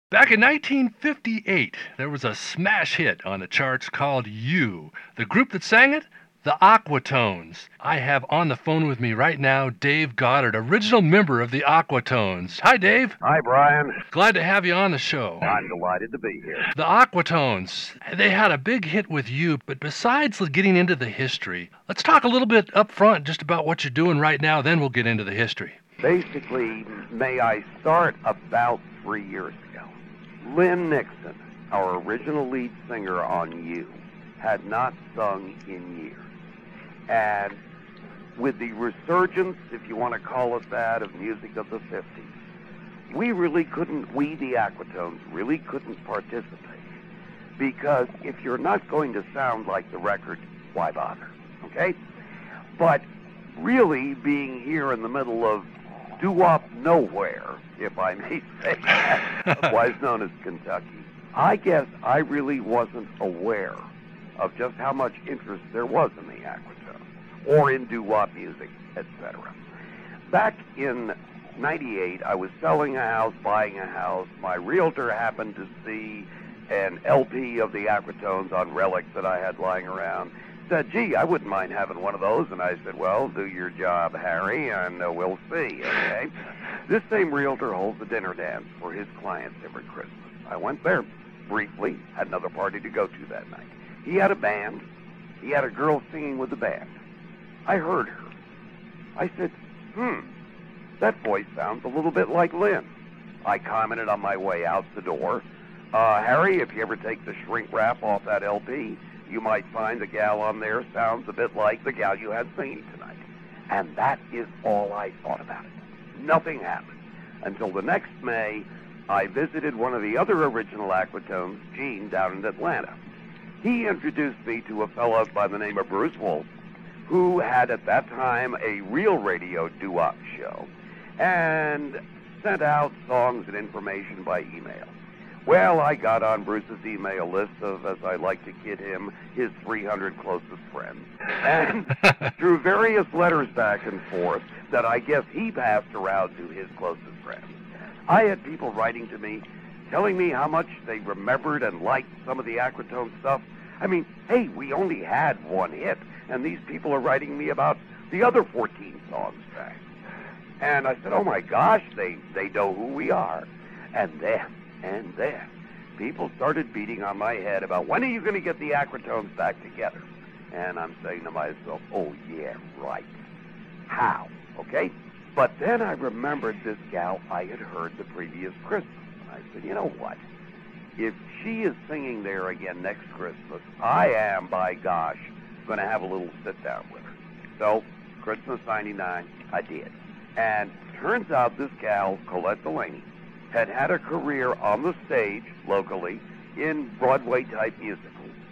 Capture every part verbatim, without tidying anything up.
Back in nineteen fifty-eight, there was a smash hit on the charts called You. The group that sang it? The Aquatones. I have on the phone with me right now Dave Goddard, original member of the Aquatones. Hi, Dave. Hi, Brian. Glad to have you on the show. I'm delighted to be here. The Aquatones, they had a big hit with You, but besides getting into the history, let's talk a little bit up front just about what you're doing right now, then we'll get into the history. Basically, may I start about three years ago. Lynn Nixon, our original lead singer on You, had not sung in years. And with the resurgence, if you want to call it that, of music of the fifties, we really couldn't, we the Aquatones, really couldn't participate. Because if you're not going to sound like the record, why bother? Okay? But really being here in the middle of doo-wop nowhere, if I may say that, otherwise known as Kentucky, I guess I really wasn't aware of just how much interest there was in the Aquatones, or in doo-wop music, et cetera. Back in ninety-eight, I was selling a house, buying a house. My realtor happened to see an L P of the Aquatones on relics that I had lying around. Said, gee, I wouldn't mind having one of those. And I said, well, do your job, Harry, and uh, we'll see, okay? This same realtor holds a dinner dance for his clients every Christmas. I went there briefly, had another party to go to that night. He had a band. He had a girl singing with the band. I heard her. I said, hmm, that voice sounds a little bit like Lynn. I commented on my way out the door, uh, Harry, if you ever take the shrink wrap off that L P, you might find the gal on there sounds a bit like the gal you had singing tonight. And that is all I thought about it. Nothing happened until the next May. I visited one of the other original Aquatones, Gene, down in Atlanta. He introduced me to a fellow by the name of Bruce Wolf, who had at that time a real radio doo-wop show and sent out songs and information by email. Well, I got on Bruce's email list of, as I like to kid him, his three hundred closest friends. And through various letters back and forth that I guess he passed around to his closest friends, I had people writing to me, telling me how much they remembered and liked some of the Aquatone stuff. I mean, hey, we only had one hit, and these people are writing me about the other fourteen songs back. And I said, oh my gosh, they, they know who we are. And then, and then, people started beating on my head about, when are you going to get the Aquatones back together? And I'm saying to myself, oh yeah, right. How? Okay? But then I remembered this gal I had heard the previous Christmas. I said, you know what? If she is singing there again next Christmas, I am, by gosh, going to have a little sit-down with her. So, Christmas ninety-nine, I did. And turns out this gal, Colette Delaney, had had a career on the stage, locally, in Broadway-type musicals.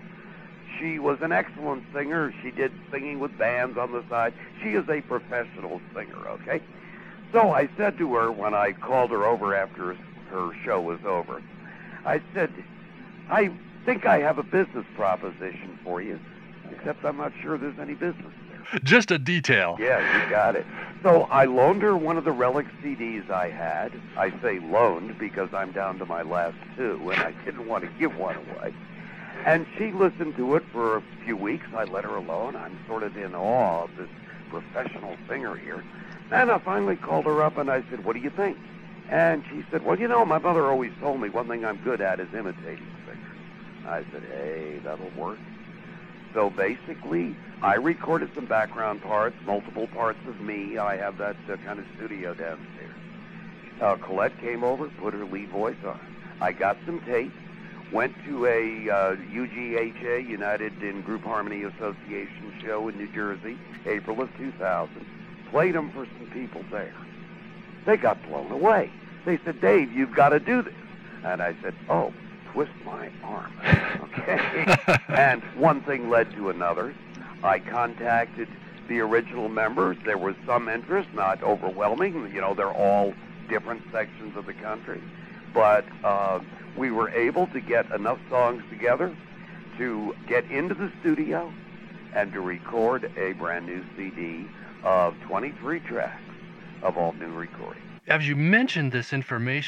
She was an excellent singer. She did singing with bands on the side. She is a professional singer, okay? So I said to her when I called her over after her show was over, I said, I think I have a business proposition for you, except I'm not sure there's any business there. Just a detail. Yeah, you got it. So I loaned her one of the relic C Ds I had. I say loaned because I'm down to my last two, and I didn't want to give one away. And she listened to it for a few weeks. I let her alone. I'm sort of in awe of this professional singer here. And I finally called her up, and I said, what do you think? And she said, well, you know, my mother always told me one thing I'm good at is imitating singers. I said, hey, that'll work. So basically, I recorded some background parts, multiple parts of me. I have that uh, kind of studio downstairs. Uh, Colette came over, put her lead voice on. I got some tapes, went to a uh, U G H A, United in Group Harmony Association show in New Jersey, April of two thousand, played them for some people there. They got blown away. They said, Dave, you've got to do this. And I said, oh, twist my arm. Okay. And one thing led to another. I contacted the original members. There was some interest, not overwhelming. You know, they're all different sections of the country. But uh, we were able to get enough songs together to get into the studio and to record a brand new C D of twenty-three tracks of all new recordings. As you mentioned this information,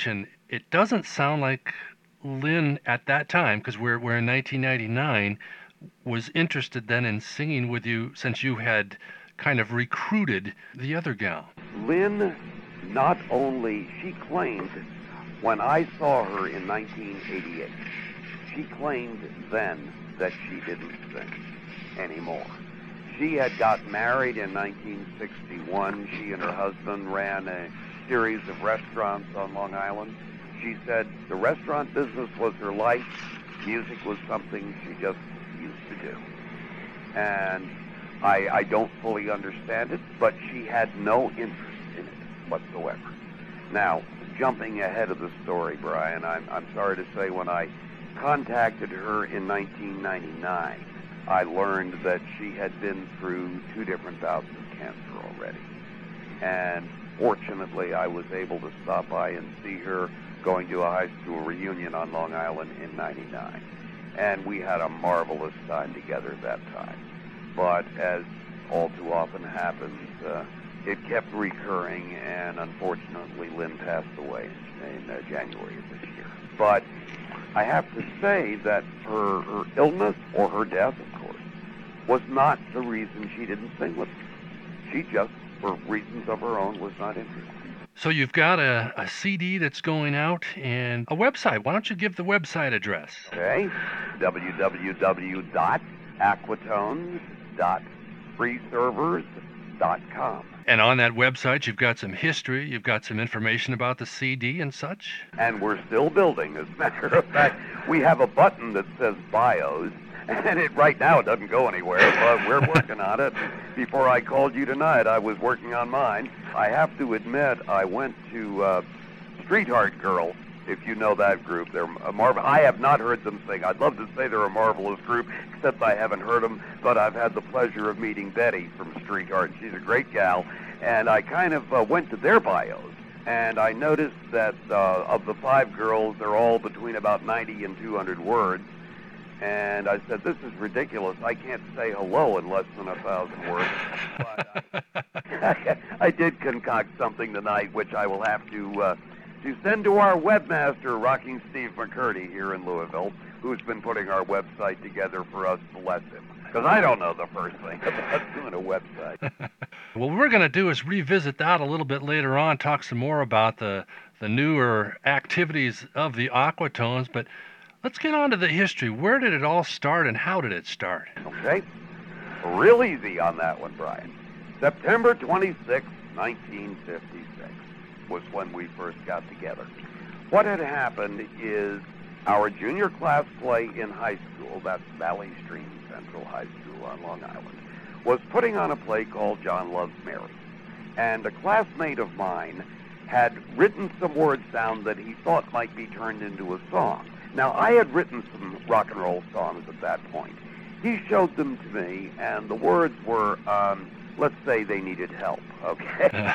it doesn't sound like Lynn at that time, because we're, we're in nineteen ninety-nine, was interested then in singing with you since you had kind of recruited the other gal. Lynn, not only, she claimed, when I saw her in nineteen eighty-eight, she claimed then that she didn't sing anymore. She had got married in nineteen sixty-one. She and her husband ran a series of restaurants on Long Island. She said the restaurant business was her life. Music was something she just used to do. And I, I don't fully understand it, but she had no interest in it whatsoever. Now, jumping ahead of the story, Brian, I'm, I'm sorry to say when I contacted her in nineteen ninety-nine, I learned that she had been through two different bouts of cancer already. And fortunately, I was able to stop by and see her going to a high school reunion on Long Island in ninety-nine. And we had a marvelous time together at that time. But as all too often happens, uh, it kept recurring, and unfortunately, Lynn passed away in uh, January of this year. But I have to say that her, her illness, or her death, of course, was not the reason she didn't sing with me. She just, for reasons of her own, was not interested. So you've got a, a C D that's going out and a website. Why don't you give the website address? Okay, w w w dot aquatones dot free servers dot com. And on that website, you've got some history, you've got some information about the C D and such. And we're still building. As a matter of fact, we have a button that says bios, and it right now it doesn't go anywhere, but we're working on it. Before I called you tonight, I was working on mine. I have to admit, I went to uh, Streetheart Girl, if you know that group. They're a marvel. I have not heard them sing. I'd love to say they're a marvelous group, except I haven't heard them, but I've had the pleasure of meeting Betty from Streetheart. She's a great gal, and I kind of uh, went to their bios, and I noticed that uh, of the five girls, they're all between about ninety and two hundred words. And I said, this is ridiculous. I can't say hello in less than a thousand words. But I, I did concoct something tonight, which I will have to uh, to send to our webmaster, Rocking Steve McCurdy, here in Louisville, who's been putting our website together for us, bless him. Because I don't know the first thing about doing a website. What we're going to do is revisit that a little bit later on, talk some more about the, the newer activities of the Aquatones, but let's get on to the history. Where did it all start and how did it start? Okay. Real easy on that one, Brian. September twenty-sixth, nineteen fifty-six was when we first got together. What had happened is our junior class play in high school, that's Valley Stream Central High School on Long Island, was putting on a play called John Loves Mary. And a classmate of mine had written some words down that he thought might be turned into a song. Now, I had written some rock and roll songs at that point. He showed them to me, and the words were, um, let's say they needed help, okay?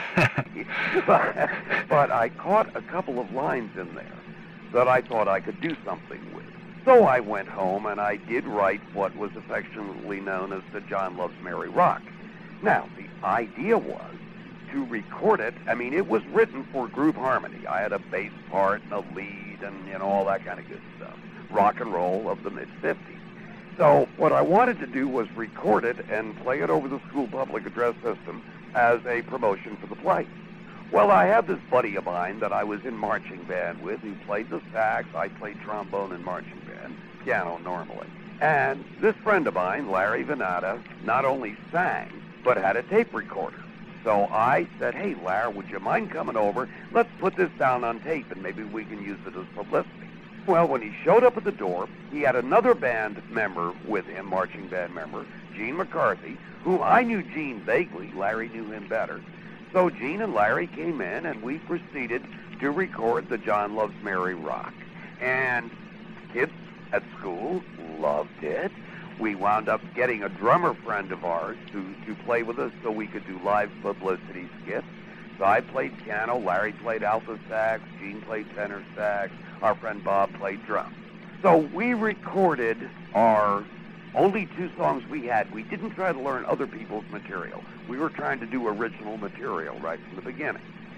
but, but I caught a couple of lines in there that I thought I could do something with. So I went home, and I did write what was affectionately known as the John Loves Mary Rock. Now, the idea was to record it. I mean, it was written for group harmony. I had a bass part and a lead and, you know, all that kind of good stuff. Rock and roll of the mid-fifties. So what I wanted to do was record it and play it over the school public address system as a promotion for the play. Well, I had this buddy of mine that I was in marching band with who played the sax. I played trombone in marching band, piano normally. And this friend of mine, Larry Venata, not only sang, but had a tape recorder. So I said, hey, Larry, would you mind coming over? Let's put this down on tape, and maybe we can use it as publicity. Well, when he showed up at the door, he had another band member with him, marching band member, Gene McCarthy, whom I knew Gene vaguely. Larry knew him better. So Gene and Larry came in, and we proceeded to record the John Loves Mary Rock. And kids at school loved it. We wound up getting a drummer friend of ours to, to play with us so we could do live publicity skits. So I played piano, Larry played alto sax, Gene played tenor sax, our friend Bob played drums. So we recorded our only two songs we had. We didn't try to learn other people's material. We were trying to do original material right from the beginning.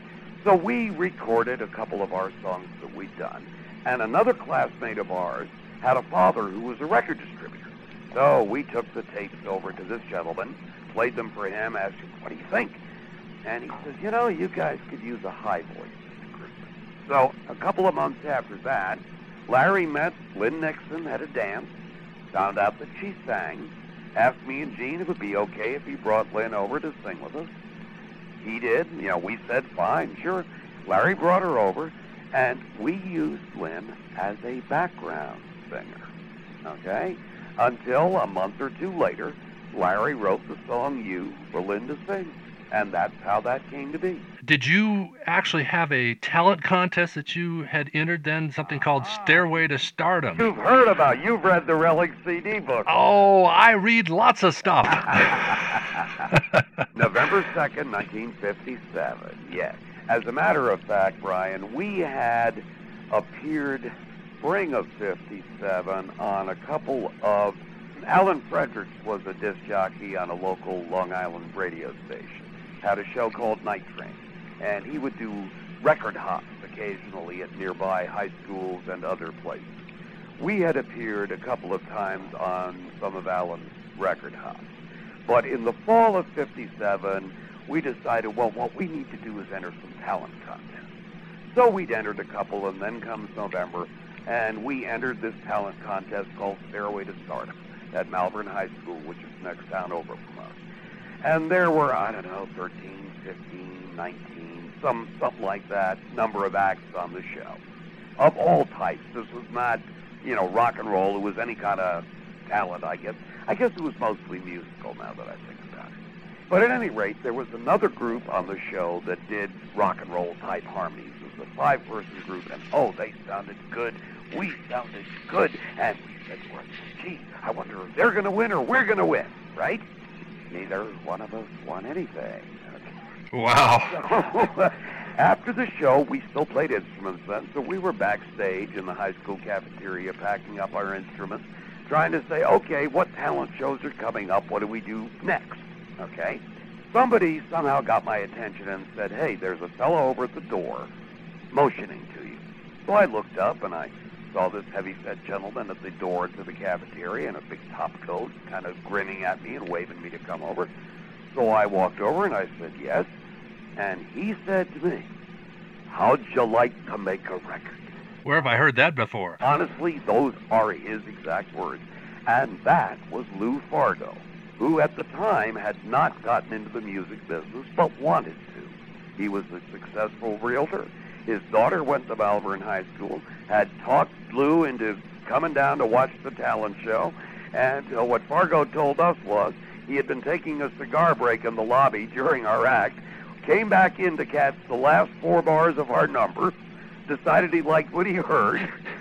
So we recorded a couple of our songs that we'd done, and another classmate of ours had a father who was a record distributor. So we took the tapes over to this gentleman, played them for him, asked him, what do you think? And he says, you know, you guys could use a high voice, Mister Crusoe. So a couple of months after that, Larry met Lynn Nixon at a dance, found out that she sang, asked me and Gene if it would be okay if he brought Lynn over to sing with us. He did. You know, we said, fine, sure. Larry brought her over, and we used Lynn as a background singer, okay? Until a month or two later, Larry wrote the song You for Lynn to sing, and that's how that came to be. Did you actually have a talent contest that you had entered then, something called Stairway to Stardom? You've heard about it. You've read the Relic C D book. Oh, I read lots of stuff. November second, nineteen fifty-seven, yes. As a matter of fact, Brian, we had appeared spring of fifty-seven on a couple of... Alan Fredericks was a disc jockey on a local Long Island radio station. Had a show called Night Train, and he would do record hops occasionally at nearby high schools and other places. We had appeared a couple of times on some of Alan's record hops. But in the fall of fifty-seven, we decided, well, what we need to do is enter some talent contests. So we'd entered a couple, and then comes November, and we entered this talent contest called Stairway to Stardom at Malvern High School, which is the next town over from us. And there were, I don't know, thirteen, fifteen, nineteen, some, something like that, number of acts on the show. Of all types. This was not, you know, rock and roll. It was any kind of talent, I guess. I guess it was mostly musical now that I think about it. But at any rate, there was another group on the show that did rock and roll type harmonies. It was a five-person group, and oh, they sounded good. We sounded good. And we said to ourselves, gee, I wonder if they're going to win or we're going to win, right? Neither one of us won anything. Wow. So, after the show, we still played instruments then, so we were backstage in the high school cafeteria packing up our instruments, trying to say, okay, what talent shows are coming up? What do we do next? Okay? Somebody somehow got my attention and said, hey, there's a fellow over at the door motioning to you. So I looked up and I saw this heavy-set gentleman at the door to the cafeteria in a big top coat, kind of grinning at me and waving me to come over. So I walked over and I said, yes. And he said to me, how'd you like to make a record? Where have I heard that before? Honestly, those are his exact words. And that was Lou Fargo, who at the time had not gotten into the music business but wanted to. He was a successful realtor. His daughter went to Malvern High School, had talked Lou into coming down to watch the talent show, and uh, what Fargo told us was he had been taking a cigar break in the lobby during our act, came back in to catch the last four bars of our number, decided he liked what he heard,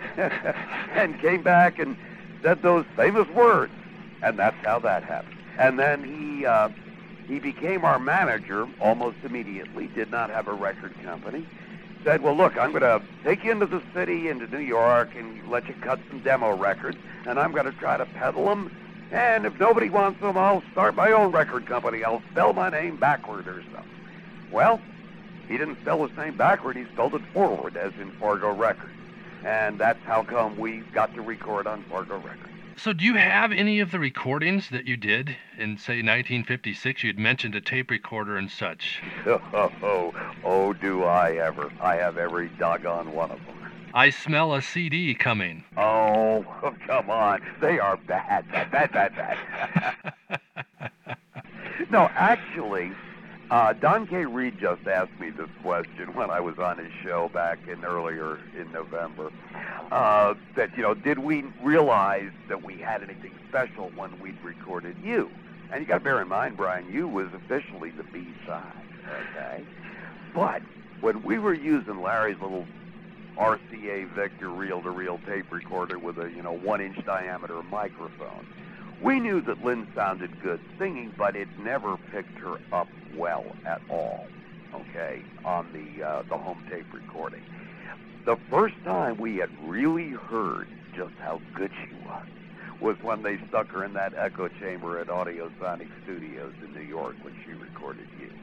and came back and said those famous words. And that's how that happened. And then he uh, he became our manager almost immediately, did not have a record company. Said, well, look, I'm going to take you into the city, into New York, and let you cut some demo records, and I'm going to try to peddle them. And if nobody wants them, I'll start my own record company. I'll spell my name backward or something. Well, he didn't spell his name backward. He spelled it forward, as in Fargo Records. And that's how come we got to record on Fargo Records. So do you have any of the recordings that you did in, say, nineteen fifty-six? You'd mentioned a tape recorder and such. Oh, oh, oh, do I ever. I have every doggone one of them. I smell a C D coming. Oh, come on. They are bad, bad, bad, bad, bad. No, actually, uh, Don K. Reed just asked me this question when I was on his show back in earlier in November. Uh, that, you know, did we realize that we had anything special when we'd recorded You? And you got to bear in mind, Brian, You was officially the B-side, okay? But when we were using Larry's little R C A Victor reel-to-reel tape recorder with a, you know, one-inch diameter microphone, we knew that Lynn sounded good singing, but it never picked her up well at all, okay, on the uh, the home tape recording. The first time we had really heard just how good she was was when they stuck her in that echo chamber at Audiosonic Studios in New York when she recorded You.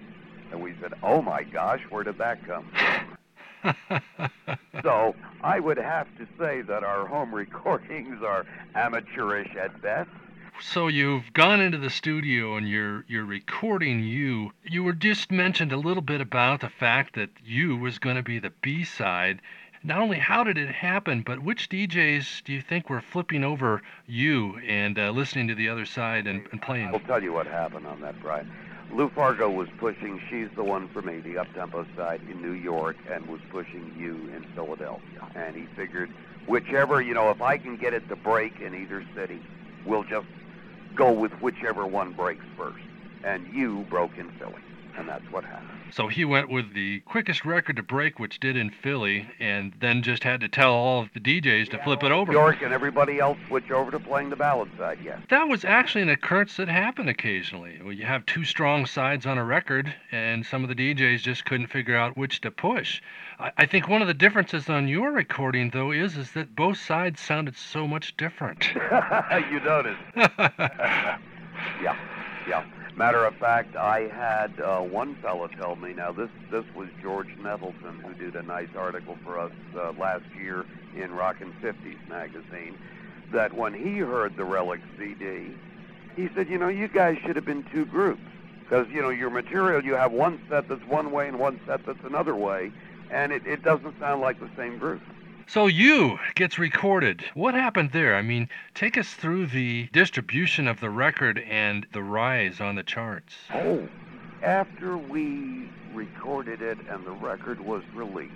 And we said, oh my gosh, where did that come from? So I would have to say that our home recordings are amateurish at best. So you've gone into the studio and you're you're recording You. You were just mentioned a little bit about the fact that You was going to be the B-side. Not only how did it happen, but which D Js do you think were flipping over You and uh, listening to the other side and, and playing? I'll tell you what happened on that, Brian. Lou Fargo was pushing She's the One for Me, the up-tempo side in New York, and was pushing You in Philadelphia. And he figured, whichever, you know, if I can get it to break in either city, we'll just go with whichever one breaks first. And You broke in Philly, and that's what happened. So he went with the quickest record to break, which did in Philly, and then just had to tell all of the D Js to flip it over. New York and everybody else switch over to playing the ballad side, yes. That was actually an occurrence that happened occasionally. Well, you have two strong sides on a record, and some of the D Js just couldn't figure out which to push. I, I think one of the differences on your recording, though, is, is that both sides sounded so much different. You noticed. yeah, yeah. Matter of fact, I had uh, one fella tell me, now this, this was George Nettleton, who did a nice article for us uh, last year in Rockin' Fifties magazine, that when he heard the Relic C D, he said, you know, you guys should have been two groups. Because, you know, your material, you have one set that's one way and one set that's another way, and it, it doesn't sound like the same group. So You gets recorded. What happened there? I mean, take us through the distribution of the record and the rise on the charts. Oh, after we recorded it and the record was released,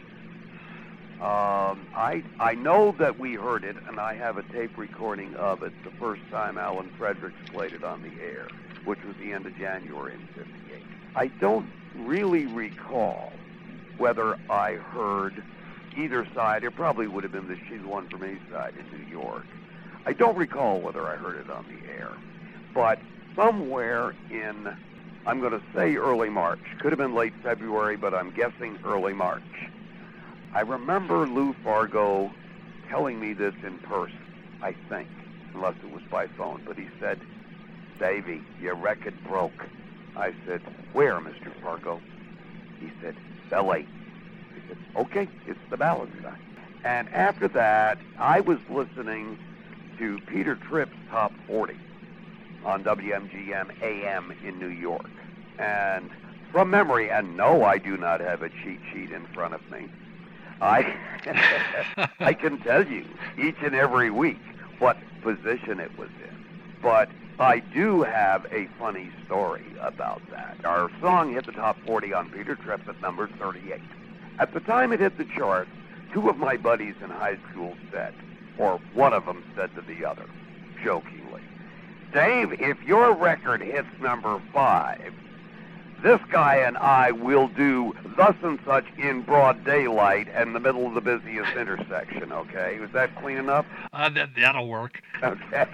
um, I I know that we heard it, and I have a tape recording of it the first time Alan Fredericks played it on the air, which was the end of January in fifty-eight. I don't really recall whether I heard either side. It probably would have been the She's the One for Me side in New York. I don't recall whether I heard it on the air, but somewhere in, I'm going to say early March, could have been late February, but I'm guessing early March. I remember Lou Fargo telling me this in person, I think, unless it was by phone, but he said, Davey, your record broke. I said, where, Mister Fargo? He said, Philly. I said, okay, it's the ballad side. And after that, I was listening to Peter Tripp's Top forty on W M G M A M in New York. And from memory, and no, I do not have a cheat sheet in front of me, I, I can tell you each and every week what position it was in. But I do have a funny story about that. Our song hit the top forty on Peter Tripp at number thirty-eight. At the time it hit the charts, two of my buddies in high school said, or one of them said to the other, jokingly, Dave, if your record hits number five, this guy and I will do thus and such in broad daylight in the middle of the busiest intersection, okay? Is that clean enough? Uh, that, that'll work. Okay.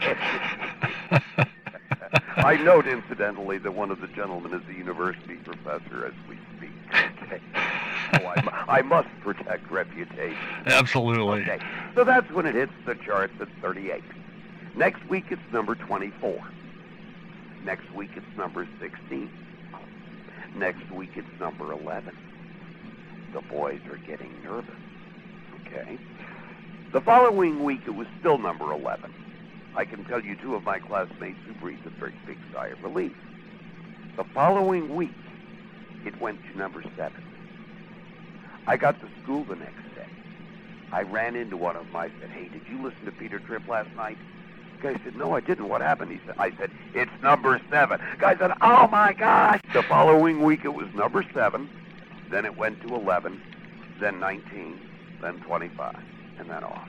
I note, incidentally, that one of the gentlemen is a university professor as we speak. Okay. So I, I must protect reputation. Absolutely. Okay. So that's when it hits the charts at thirty-eight. Next week it's number twenty-four. Next week it's number sixteen. Next week it's number eleven. The boys are getting nervous. Okay. The following week it was still number eleven. I can tell you two of my classmates who breathed a very big sigh of relief. The following week it went to number seven. I got to school the next day. I ran into one of them. I said, hey, did you listen to Peter Tripp last night? The guy said, no, I didn't. What happened? He said, I said, it's number seven. The guy said, oh, my gosh. The following week it was number seven. Then it went to eleven, then nineteen, then twenty-five, and then off.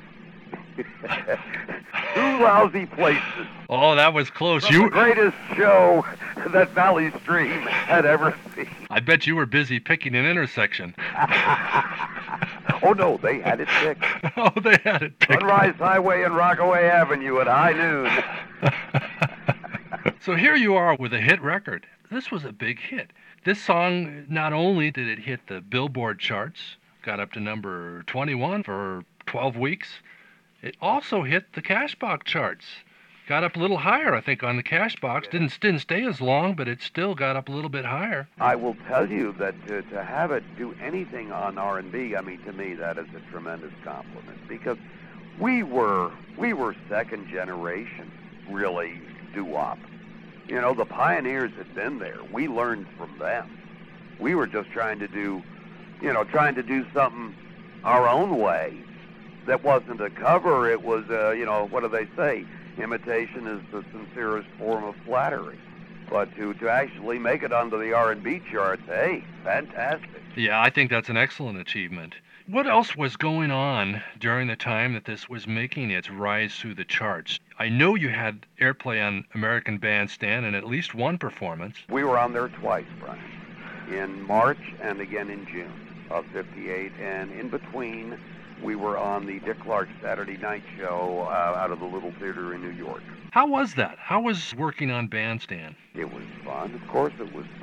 Two lousy places. Oh, that was close. From You the greatest show that Valley Stream had ever seen. I bet you were busy picking an intersection. Oh, no, they had it picked. Oh, they had it picked. Sunrise Highway and Rockaway Avenue at high noon. So here you are with a hit record. This was a big hit. This song, not only did it hit the Billboard charts, got up to number twenty-one for twelve weeks, it also hit the Cashbox charts. got up a little higher, I think, on the cash box. Didn't didn't stay as long, but it still got up a little bit higher. I will tell you that to, to have it do anything on R and B, I mean, to me, that is a tremendous compliment, because we were we were second generation, really, doo-wop. You know, the pioneers had been there. We learned from them. We were just trying to do, you know, trying to do something our own way that wasn't a cover. It was, uh, you know, what do they say? Imitation is the sincerest form of flattery. But to, to actually make it onto the R and B charts, hey, fantastic. Yeah, I think that's an excellent achievement. What else was going on during the time that this was making its rise through the charts? I know you had airplay on American Bandstand in at least one performance. We were on there twice, Brian, in March and again in June of fifty-eight, and in between we were on the Dick Clark Saturday Night Show uh, out of the Little Theater in New York. How was that? How was working on Bandstand? It was fun. Of course it was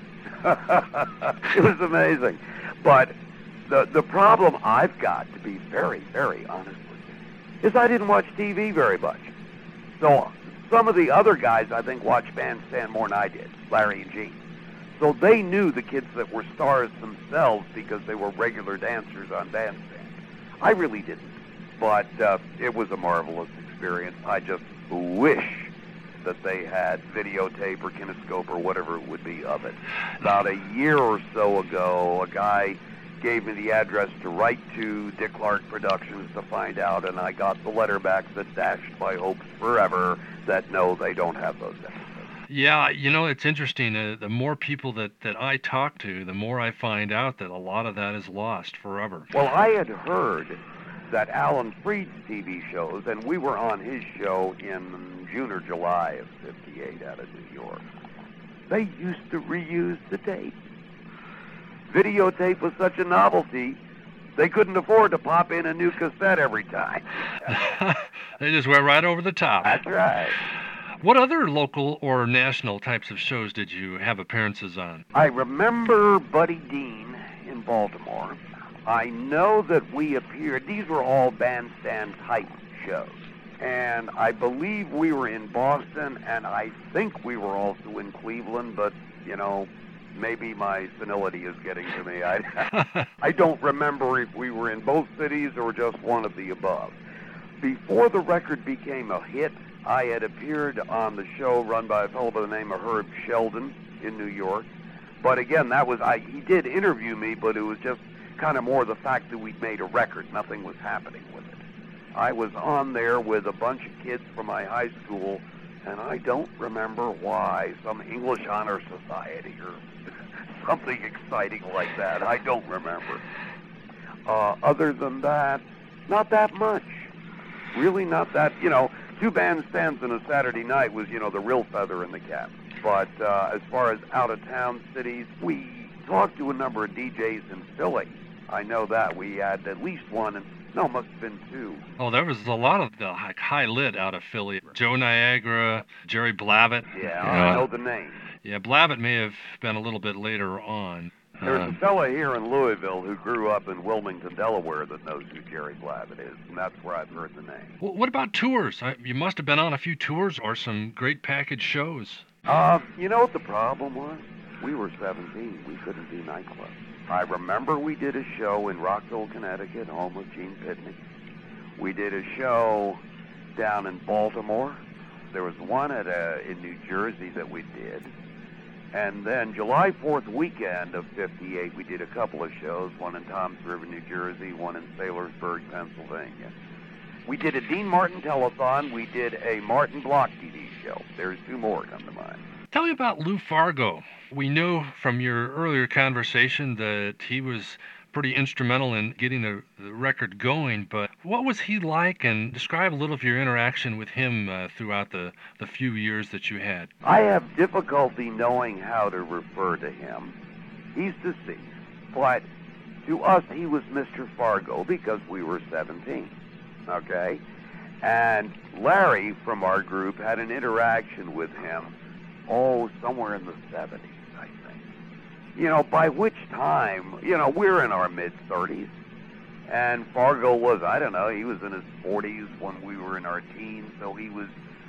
fun. It was amazing. But the the problem I've got, to be very, very honest with you, is I didn't watch T V very much. So some of the other guys, I think, watched Bandstand more than I did, Larry and Gene. So they knew the kids that were stars themselves because they were regular dancers on Bandstand. I really didn't. But uh, it was a marvelous experience. I just wish that they had videotape or kinescope or whatever it would be of it. About a year or so ago, a guy gave me the address to write to Dick Clark Productions to find out, and I got the letter back that dashed my hopes forever that no, they don't have those episodes. Yeah, you know, it's interesting. Uh, the more people that, that I talk to, the more I find out that a lot of that is lost forever. Well, I had heard that Alan Freed's T V shows, and we were on his show in June or July of fifty-eight out of New York, they used to reuse the tape. Videotape was such a novelty, they couldn't afford to pop in a new cassette every time. They just went right over the top. That's right. What other local or national types of shows did you have appearances on? I remember Buddy Dean in Baltimore. I know that we appeared, these were all bandstand type shows. And I believe we were in Boston, and I think we were also in Cleveland, but, you know, maybe my senility is getting to me. I, I don't remember if we were in both cities or just one of the above. Before the record became a hit, I had appeared on the show run by a fellow by the name of Herb Sheldon in New York. But again, that was, I, he did interview me, but it was just kind of more the fact that we'd made a record. Nothing was happening with it. I was on there with a bunch of kids from my high school, and I don't remember why. Some English Honor Society or something exciting like that. I don't remember. Uh, other than that, not that much. Really not that, you know, two bandstands in a Saturday night was, you know, the real feather in the cap. But uh, as far as out-of-town cities, we talked to a number of D Js in Philly. I know that. We had at least one, and no, must have been two. Oh, there was a lot of the high lit out of Philly. Joe Niagara, Jerry Blavat. Yeah, you I know, know the name. Yeah, Blavat may have been a little bit later on. There's Uh, a fella here in Louisville who grew up in Wilmington, Delaware, that knows who Jerry Blavat is, and that's where I've heard the name. wh- what about tours? I, you must have been on a few tours or some great package shows. Uh, you know what the problem was? We were seventeen. We couldn't do nightclubs. I remember we did a show in Rockville, Connecticut, home of Gene Pitney. We did a show down in Baltimore. There was one at a, in New Jersey that we did. And then July fourth weekend of fifty-eight, we did a couple of shows, one in Toms River, New Jersey, one in Saylorsburg, Pennsylvania. We did a Dean Martin telethon. We did a Martin Block T V show. There's two more come to mind. Tell me about Lou Fargo. We know from your earlier conversation that he was pretty instrumental in getting the, the record going, but what was he like, and describe a little of your interaction with him uh, throughout the, the few years that you had. I have difficulty knowing how to refer to him. He's deceased, but to us he was Mister Fargo because we were seventeen, okay? And Larry from our group had an interaction with him, oh, somewhere in the seventies, I think. You know, by which time, you know, we're in our mid-thirties, and Fargo was, I don't know, he was in his forties when we were in our teens, so he was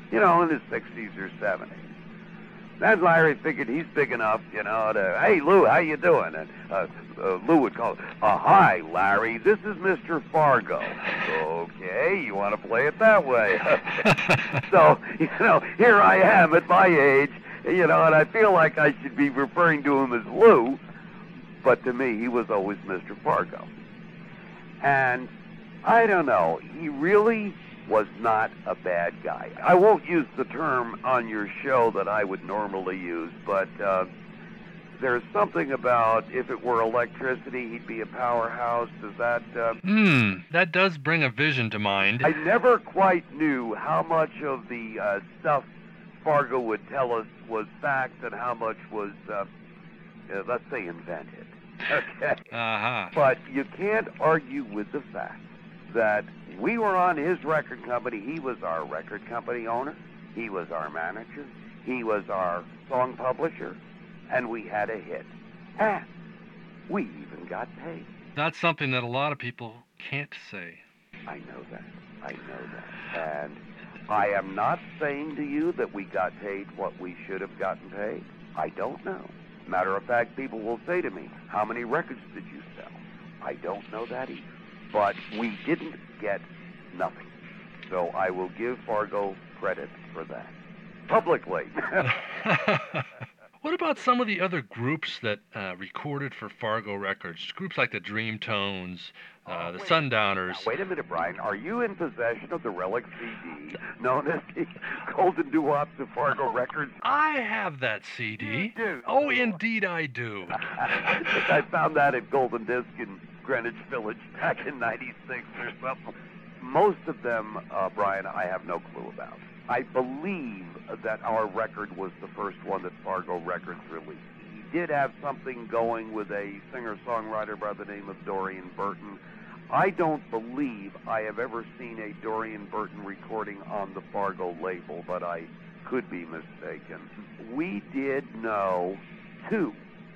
you know, in his sixties or seventies. Then Larry figured he's big enough, you know, to, hey, Lou, how you doing? And uh, uh, Lou would call, uh, hi, Larry, this is Mister Fargo. Okay, you want to play it that way. So, you know, here I am at my age, you know, and I feel like I should be referring to him as Lou, but to me, he was always Mister Fargo. And I don't know, he really was not a bad guy. I won't use the term on your show that I would normally use, but uh, there's something about if it were electricity, he'd be a powerhouse. Does that... Uh... Hmm, that does bring a vision to mind. I never quite knew how much of the uh, stuff Fargo would tell us was fact and how much was, uh, uh, let's say, invented. Okay? Uh-huh. But you can't argue with the fact that we were on his record company. He was our record company owner. He was our manager. He was our song publisher. And we had a hit. And we even got paid. That's something that a lot of people can't say. I know that. I know that. And I am not saying to you that we got paid what we should have gotten paid. I don't know. Matter of fact, people will say to me, how many records did you sell? I don't know that either. But we didn't get nothing. So I will give Fargo credit for that. Publicly. What about some of the other groups that uh, recorded for Fargo Records? Groups like the Dreamtones, uh, Oh, the wait. Sundowners. Now, wait a minute, Brian. Are you in possession of the relic C D known as the Golden Doo-Wops of Fargo Records? I have that C D. You do? Oh, indeed I do. I found that at Golden Disc in Greenwich Village back in ninety-six or something. Most of them, uh, Brian, I have no clue about. I believe that our record was the first one that Fargo Records released. He did have something going with a singer-songwriter by the name of Dorian Burton. I don't believe I have ever seen a Dorian Burton recording on the Fargo label, but I could be mistaken. We did know two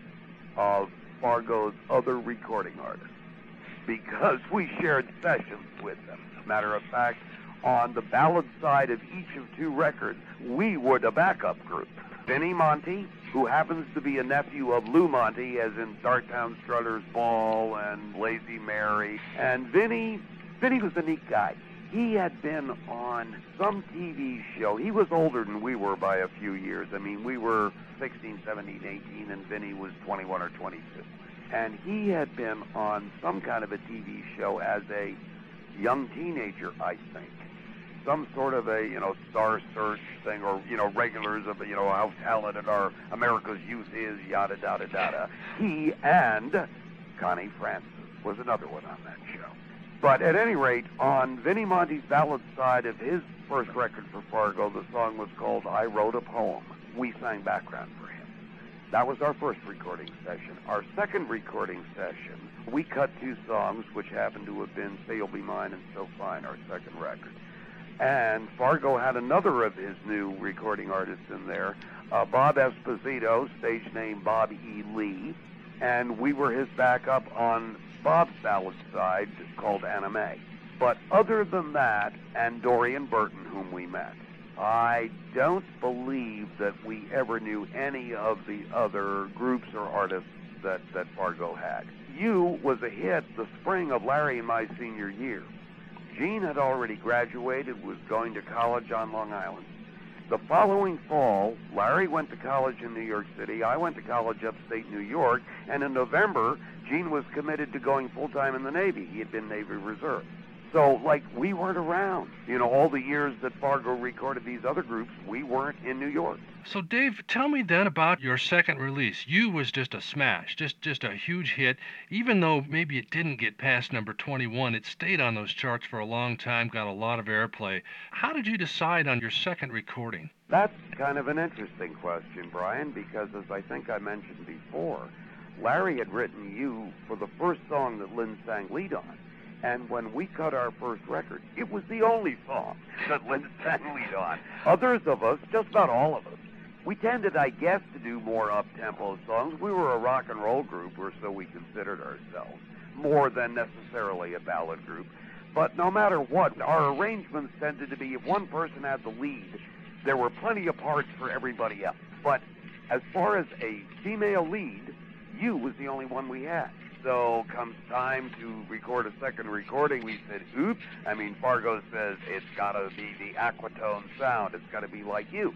of Fargo's other recording artists because we shared sessions with them. Matter of fact, on the ballad side of each of two records, we were the backup group. Vinnie Monty, who happens to be a nephew of Lou Monty, as in Darktown Strutter's Ball and Lazy Mary. And Vinnie, Vinnie was a neat guy. He had been on some T V show. He was older than we were by a few years. I mean, we were sixteen, seventeen, eighteen, and Vinnie was twenty-one or twenty-two. And he had been on some kind of a T V show as a young teenager, I think. Some sort of a, you know, Star Search thing, or, you know, regulars of, you know, how talented our America's youth is, yada, yada, yada. He and Connie Francis was another one on that show. But at any rate, on Vinnie Monty's ballad side of his first record for Fargo, the song was called I Wrote a Poem. We sang background for him. That was our first recording session. Our second recording session, we cut two songs, which happened to have been Say You'll Be Mine and So Fine, our second record. And Fargo had another of his new recording artists in there, uh, Bob Esposito, stage name Bob E. Lee, and we were his backup on Bob's ballad side, called Anime. But other than that, and Dorian Burton, whom we met, I don't believe that we ever knew any of the other groups or artists that, that Fargo had. You was a hit the spring of Larry and my senior year. Gene had already graduated, was going to college on Long Island. The following fall, Larry went to college in New York City, I went to college upstate New York, and in November, Gene was committed to going full-time in the Navy. He had been Navy Reserve. So, like, we weren't around. You know, all the years that Fargo recorded these other groups, we weren't in New York. So, Dave, tell me then about your second release. You was just a smash, just just a huge hit. Even though maybe it didn't get past number twenty-one, it stayed on those charts for a long time, got a lot of airplay. How did you decide on your second recording? That's kind of an interesting question, Brian, because as I think I mentioned before, Larry had written You for the first song that Lynn sang lead on. And when we cut our first record, it was the only song that Lynn sang lead on. Others of us, just about all of us, we tended, I guess, to do more up-tempo songs. We were a rock and roll group, or so we considered ourselves, more than necessarily a ballad group. But no matter what, our arrangements tended to be, if one person had the lead, there were plenty of parts for everybody else. But as far as a female lead, you was the only one we had. So comes time to record a second recording, we said, oops. I mean, Fargo says it's got to be the Aquatone sound. It's got to be like you.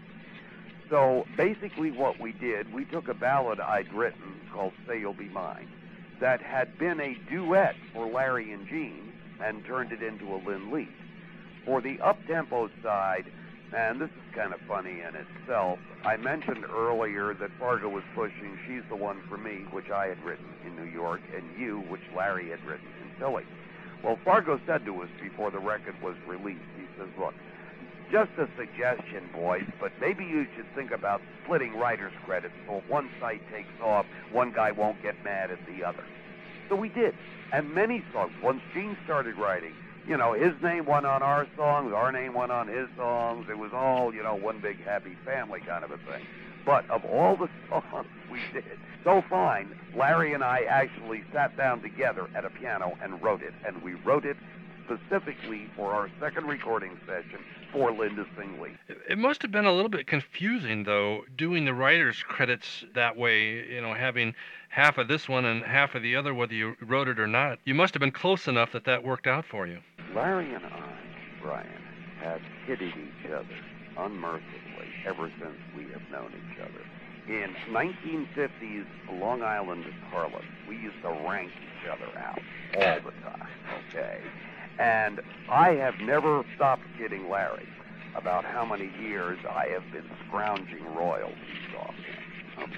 So basically what we did, we took a ballad I'd written called Say You'll Be Mine that had been a duet for Larry and Gene and turned it into a Lynn lead. For the up-tempo side, and this is kind of funny in itself, I mentioned earlier that Fargo was pushing She's the One for Me, which I had written in New York, and You, which Larry had written in Philly. Well, Fargo said to us before the record was released, he says, look, just a suggestion, boys, but maybe you should think about splitting writer's credits so if one side takes off, one guy won't get mad at the other. So we did. And many songs, once Gene started writing, you know, his name went on our songs, our name went on his songs. It was all, you know, one big happy family kind of a thing. But of all the songs we did so fine, Larry and I actually sat down together at a piano and wrote it. And we wrote it specifically for our second recording session for Linda Singley. It must have been a little bit confusing, though, doing the writer's credits that way, you know, having half of this one and half of the other, whether you wrote it or not. You must have been close enough that that worked out for you. Larry and I, Brian, have pitted each other unmercifully ever since we have known each other. In nineteen fifties Long Island parlance, we used to rank each other out all the time, okay? And I have never stopped kidding Larry about how many years I have been scrounging royalties off him,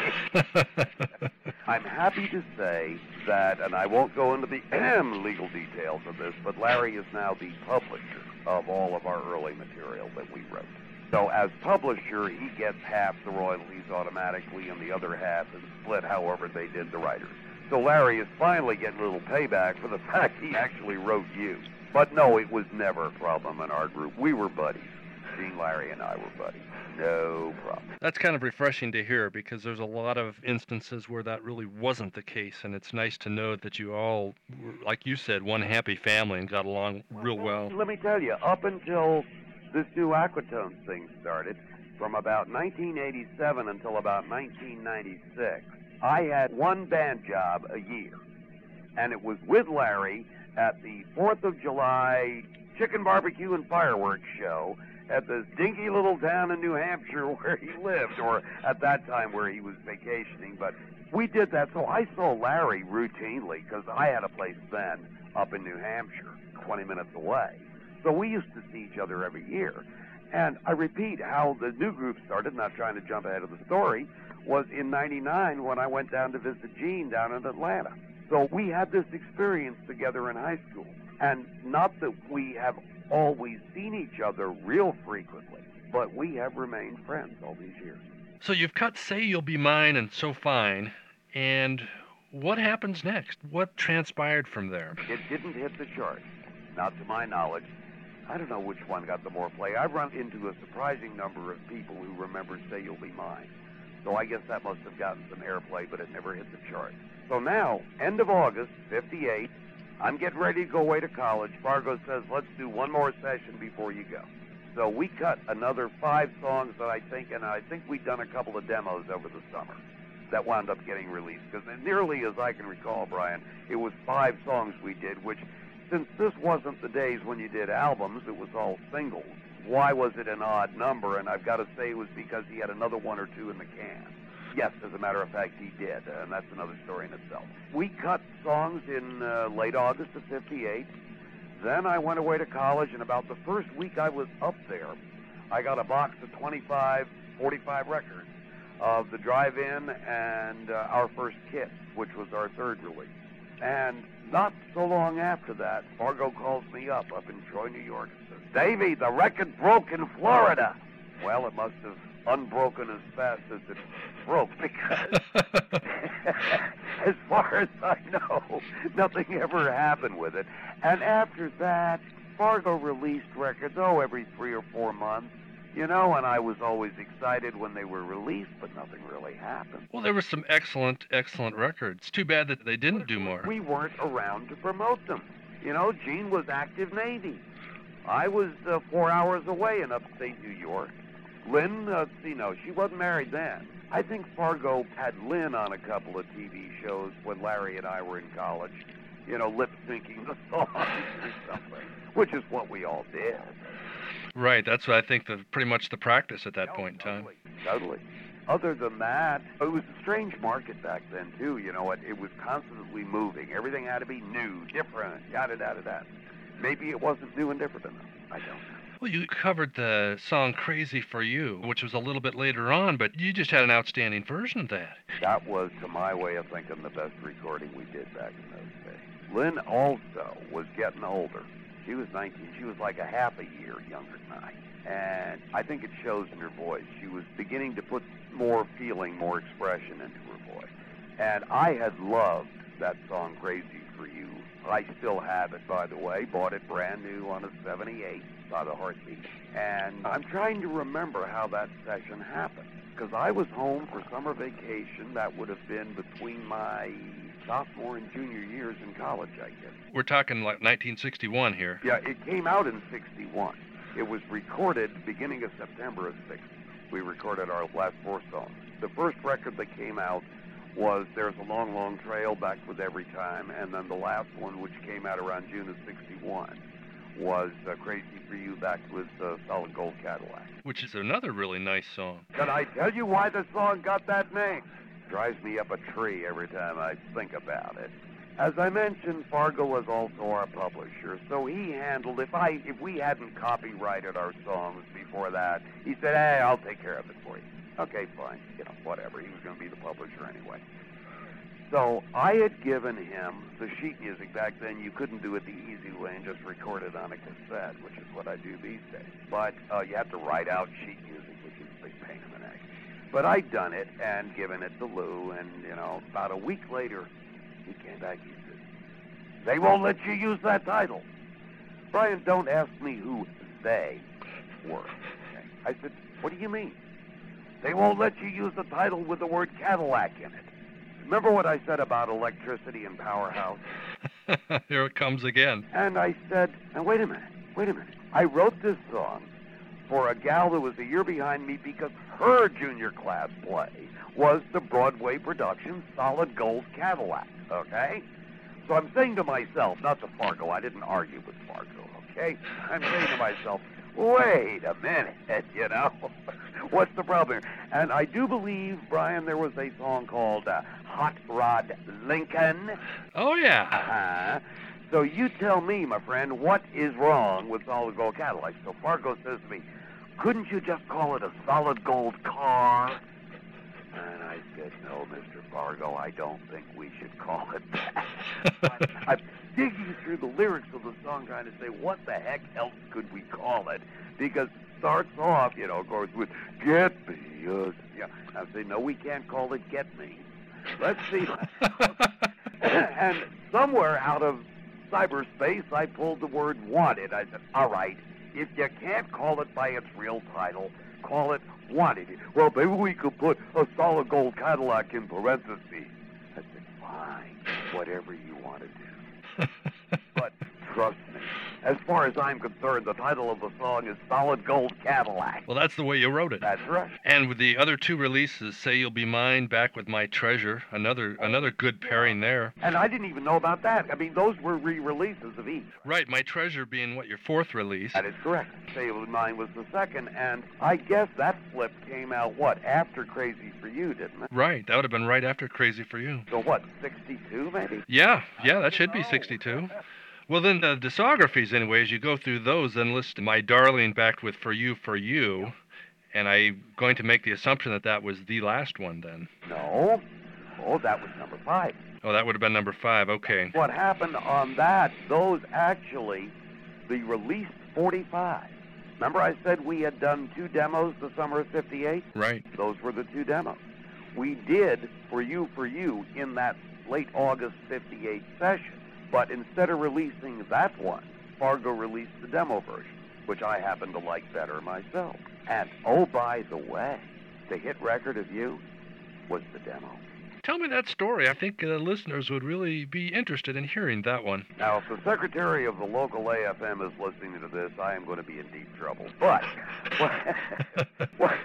okay? I'm happy to say that, and I won't go into the legal details of this, but Larry is now the publisher of all of our early material that we wrote. So as publisher, he gets half the royalties automatically, and the other half is split however they did the writers. So Larry is finally getting a little payback for the fact he actually wrote You. But no, it was never a problem in our group. We were buddies. Gene, Larry, and I were buddies. No problem. That's kind of refreshing to hear, because there's a lot of instances where that really wasn't the case, and it's nice to know that you all, were, like you said, one happy family and got along real well. Let me tell you, up until this new Aquatone thing started, from about nineteen eighty-seven until about nineteen ninety-six, I had one band job a year, and it was with Larry at the fourth of July chicken barbecue and fireworks show at this dinky little town in New Hampshire where he lived, or at that time where he was vacationing. But we did that, so I saw Larry routinely because I had a place then up in New Hampshire, twenty minutes away. So we used to see each other every year. And I repeat, how the new group started, not trying to jump ahead of the story, was in ninety-nine when I went down to visit Gene down in Atlanta. So we had this experience together in high school. And not that we have always seen each other real frequently, but we have remained friends all these years. So you've cut Say You'll Be Mine and So Fine, and what happens next? What transpired from there? It didn't hit the charts, not to my knowledge. I don't know which one got the more play. I run into a surprising number of people who remember Say You'll Be Mine. So I guess that must have gotten some airplay, but it never hit the charts. So now, end of August, fifty-eight, I'm getting ready to go away to college. Fargo says, let's do one more session before you go. So we cut another five songs that I think, and I think we'd done a couple of demos over the summer that wound up getting released. Because nearly as I can recall, Brian, it was five songs we did, which, since this wasn't the days when you did albums, it was all singles. Why was it an odd number? And I've got to say it was because he had another one or two in the can. Yes, as a matter of fact, he did, and that's another story in itself. We cut songs in uh, late August of fifty-eight. Then I went away to college, and about the first week I was up there, I got a box of twenty-five, forty-five records of The Drive-In and uh, Our First Kiss, which was our third release. And not so long after that, Fargo calls me up up in Troy, New York, and says, Davey, the record broke in Florida. Well, it must have unbroken as fast as it broke, because as far as I know, nothing ever happened with it. And after that, Fargo released records, oh, every three or four months, you know, and I was always excited when they were released, but nothing really happened. Well, there were some excellent, excellent records. Too bad that they didn't do more. We weren't around to promote them. You know, Gene was active Navy. I was uh, four hours away in upstate New York. Lynn, uh, you know, she wasn't married then. I think Fargo had Lynn on a couple of T V shows when Larry and I were in college, you know, lip-syncing the songs or something, which is what we all did. Right, that's what I think the pretty much the practice at that No, point in time. Totally. Totally. Other than that, it was a strange market back then, too. You know, it, it was constantly moving. Everything had to be new, different, yada, yada, yada. Maybe it wasn't new and different enough. I don't know. Well, you covered the song Crazy for You, which was a little bit later on, but you just had an outstanding version of that. That was, to my way of thinking, the best recording we did back in those days. Lynn also was getting older. She was nineteen. She was like a half a year younger than I. And I think it shows in her voice. She was beginning to put more feeling, more expression into her voice. And I had loved that song, Crazy for You. I still have it, by the way. Bought it brand new on a seventy-eight by the Heartbeat. And I'm trying to remember how that session happened. Because I was home for summer vacation. That would have been between my sophomore and junior years in college, I guess. We're talking like nineteen sixty-one here. Yeah, it came out in sixty-one. It was recorded beginning of September of sixty. We recorded our last four songs. The first record that came out was There's a Long, Long Trail, back with Every Time, and then the last one, which came out around June of sixty-one, was uh, Crazy for You, back with uh, Solid Gold Cadillac. Which is another really nice song. Can I tell you why the song got that name? Drives me up a tree every time I think about it. As I mentioned, Fargo was also our publisher, so he handled, if I, if we hadn't copyrighted our songs before that, he said, hey, I'll take care of it for you. Okay, fine, you know, whatever. He was going to be the publisher anyway. So I had given him the sheet music. Back then, you couldn't do it the easy way and just record it on a cassette, which is what I do these days. But uh, you have to write out sheet music, which is a big pain in the neck. But I'd done it and given it to Lou, and, you know, about a week later, he came back, he said, they won't let you use that title. Brian, don't ask me who they were. Okay? I said, what do you mean? They won't let you use the title with the word Cadillac in it. Remember what I said about electricity and powerhouse? Here it comes again. And I said, now wait a minute, wait a minute. I wrote this song for a gal that was a year behind me because her junior class play was the Broadway production Solid Gold Cadillac, okay? So I'm saying to myself, not to Fargo, I didn't argue with Fargo, okay? I'm saying to myself, wait a minute, you know? What's the problem here? And I do believe, Brian, there was a song called uh, Hot Rod Lincoln. Oh, yeah. Uh-huh. So you tell me, my friend, what is wrong with Solid Gold Cadillac? So Fargo says to me, couldn't you just call it a Solid Gold car? And I said, no, Mister Fargo, I don't think we should call it that. I'm, I'm digging through the lyrics of the song trying to say, what the heck else could we call it? Because it starts off, you know, of course, with, get me. Uh, yeah. I say, no, we can't call it Get Me. Let's see. And somewhere out of cyberspace, I pulled the word wanted. I said, all right, if you can't call it by its real title, call it wanted. Well, maybe we could put a Solid Gold Cadillac in parentheses. I said, fine, whatever you want to do. But trust me, as far as I'm concerned, the title of the song is Solid Gold Cadillac. Well, that's the way you wrote it. That's right. And with the other two releases, Say You'll Be Mine, Back with My Treasure, another another good pairing there. And I didn't even know about that. I mean, those were re-releases of each. Right, My Treasure being, what, your fourth release? That is correct. Say You'll Be Mine was the second, and I guess that flip came out, what, after Crazy for You, didn't it? Right, that would have been right after Crazy for You. So what, sixty-two maybe? Yeah, yeah, that should be sixty-two. Well, then the discographies, anyways, you go through those and list My Darling backed with For You, For You, and I'm going to make the assumption that that was the last one then. No. Oh, that was number five. Oh, that would have been number five, okay. What happened on that, those actually, the released forty-five. Remember I said we had done two demos the summer of fifty-eight? Right. Those were the two demos. We did For You, For You in that late August fifty-eight session. But instead of releasing that one, Fargo released the demo version, which I happen to like better myself. And, oh, by the way, the hit record of You was the demo. Tell me that story. I think uh, listeners would really be interested in hearing that one. Now, if the secretary of the local A F M is listening to this, I am going to be in deep trouble. But what, what,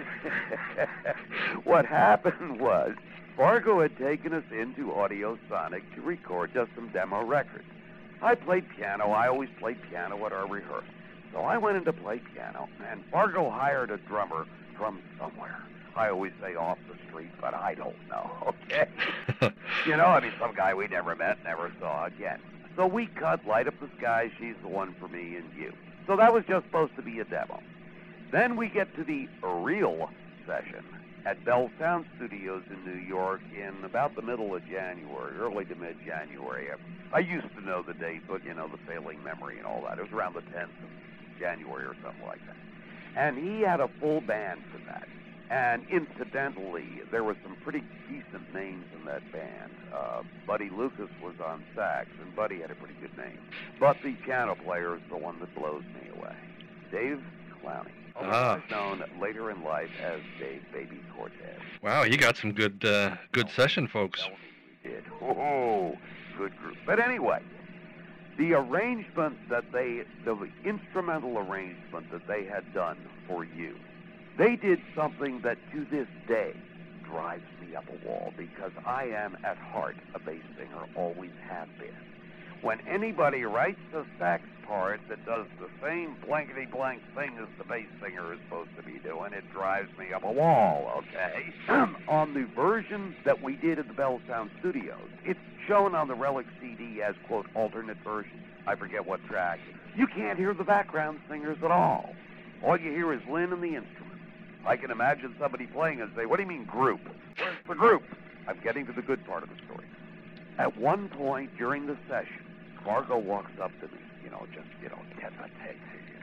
what happened was Fargo had taken us into Audio Sonic to record just some demo records. I played piano. I always played piano at our rehearsal. So I went in to play piano, and Fargo hired a drummer from somewhere. I always say off the street, but I don't know, okay? You know, I mean, some guy we never met, never saw again. So we cut Light Up the Sky, She's the One for Me, and You. So that was just supposed to be a demo. Then we get to the real session at Bell Sound Studios in New York in about the middle of January, early to mid-January. I used to know the date, but, you know, the failing memory and all that. It was around the tenth of January or something like that. And he had a full band for that. And incidentally, there were some pretty decent names in that band. Uh, Buddy Lucas was on sax, and Buddy had a pretty good name. But the piano player is the one that blows me away. Dave Clowney, otherwise Ah. known later in life as Dave Baby Cortez. Wow, you got some good uh, good session folks. We did. Oh, good group. But anyway, the arrangement that they, the instrumental arrangement that they had done for You, they did something that to this day drives me up a wall, because I am at heart a bass singer, always have been. When anybody writes a sax part that does the same blankety-blank thing as the bass singer is supposed to be doing, it drives me up a wall, okay? On the version that we did at the Bell Sound Studios, it's shown on the Relic C D as, quote, alternate version. I forget what track. You can't hear the background singers at all. All you hear is Lynn and the instrument. I can imagine somebody playing and say, what do you mean group? Where's the group? I'm getting to the good part of the story. At one point during the session, Fargo walks up to me, you know, just, you know, get a take.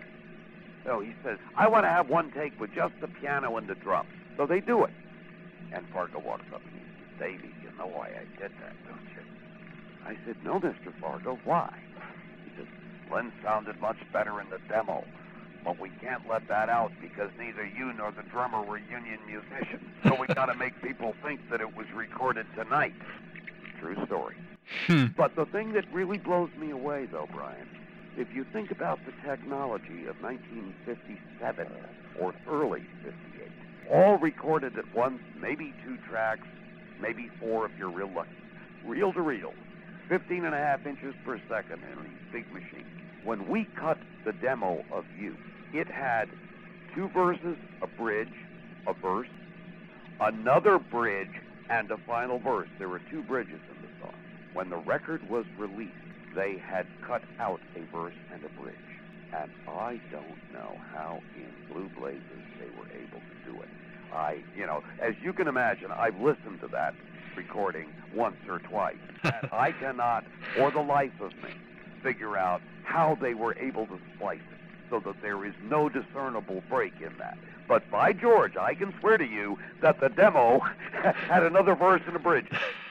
So he says, I want to have one take with just the piano and the drums. So they do it. And Fargo walks up to me and says, Davey, you know why I did that, don't you? I said, no, Mister Fargo, why? He says, Lynn sounded much better in the demo. But we can't let that out because neither you nor the drummer were union musicians. So we got to make people think that it was recorded tonight. True story. Hmm. But the thing that really blows me away, though, Brian, if you think about the technology of nineteen fifty-seven or early fifty-eight, all recorded at once, maybe two tracks, maybe four if you're real lucky, reel to reel, fifteen and a half inches per second in these big machines. When we cut the demo of You, it had two verses, a bridge, a verse, another bridge, and a final verse. There were two bridges in the song. When the record was released, they had cut out a verse and a bridge. And I don't know how in blue blazes they were able to do it. I, you know, as you can imagine, I've listened to that recording once or twice. And I cannot, for the life of me, figure out how they were able to splice it so that there is no discernible break in that. But by George, I can swear to you that the demo had another verse and a bridge.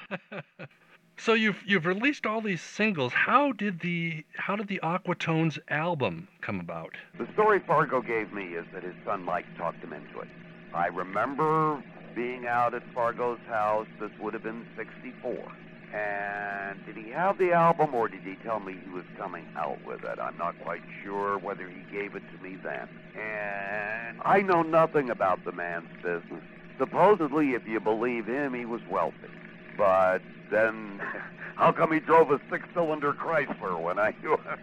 So you've you've released all these singles. How did the how did the Aquatones album come about? The story Fargo gave me is that his son Mike talked him into it. I remember being out at Fargo's house. This would have been sixty-four. And did he have the album, or did he tell me he was coming out with it? I'm not quite sure whether he gave it to me then. And I know nothing about the man's business. Supposedly, if you believe him, he was wealthy. But then, how come he drove a six-cylinder Chrysler when I...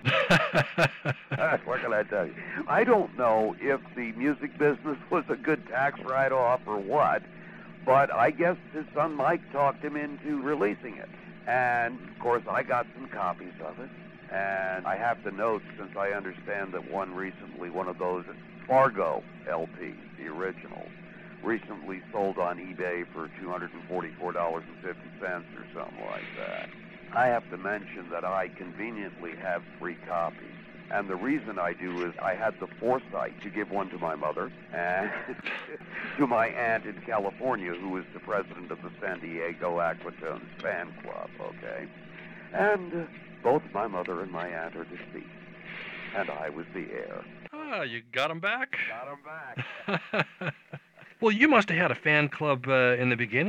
What can I tell you? I don't know if the music business was a good tax write-off or what, but I guess his son Mike talked him into releasing it. And, of course, I got some copies of it. And I have to note, since I understand that one recently, one of those Fargo L Ps, the original, recently sold on eBay for two hundred forty-four dollars and fifty cents or something like that. I have to mention that I conveniently have three copies. And the reason I do is I had the foresight to give one to my mother and to my aunt in California, who is the president of the San Diego Aquatones fan club, okay? And uh, both my mother and my aunt are deceased, and I was the heir. Ah, you got them back? Got them back. Well, you must have had a fan club uh, in the beginning.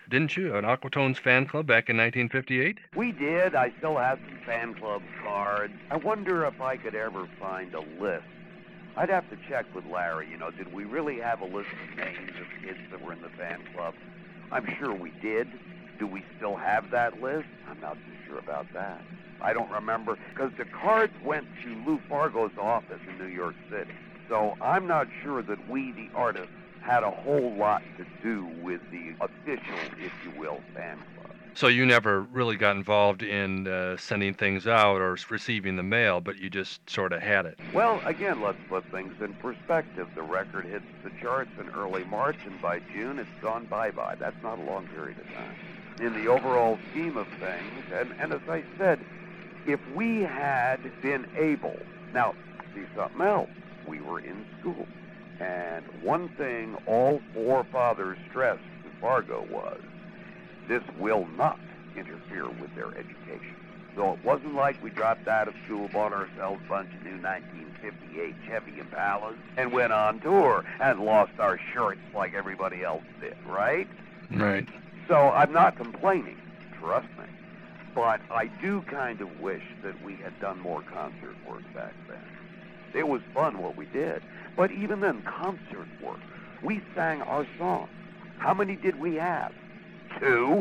didn't you? An Aquatones fan club back in nineteen fifty-eight? We did. I still have some fan club cards. I wonder if I could ever find a list. I'd have to check with Larry, you know, did we really have a list of names of kids that were in the fan club? I'm sure we did. Do we still have that list? I'm not too sure about that. I don't remember, because the cards went to Lou Fargo's office in New York City. So I'm not sure that we, the artists, had a whole lot to do with the official, if you will, fan club. So you never really got involved in uh, sending things out or receiving the mail, but you just sort of had it. Well, again, let's put things in perspective. The record hits the charts in early March, and by June, it's gone bye-bye. That's not a long period of time. In the overall scheme of things, and, and as I said, if we had been able, now, see something else, we were in school. And one thing all four fathers stressed to Fargo was, this will not interfere with their education. So it wasn't like we dropped out of school, bought ourselves a bunch of new nineteen fifty-eight Chevy Impalas, and went on tour and lost our shirts like everybody else did, right? Right. So I'm not complaining, trust me. But I do kind of wish that we had done more concert work back then. It was fun what we did. But even then, concert work, we sang our songs. How many did we have? Two.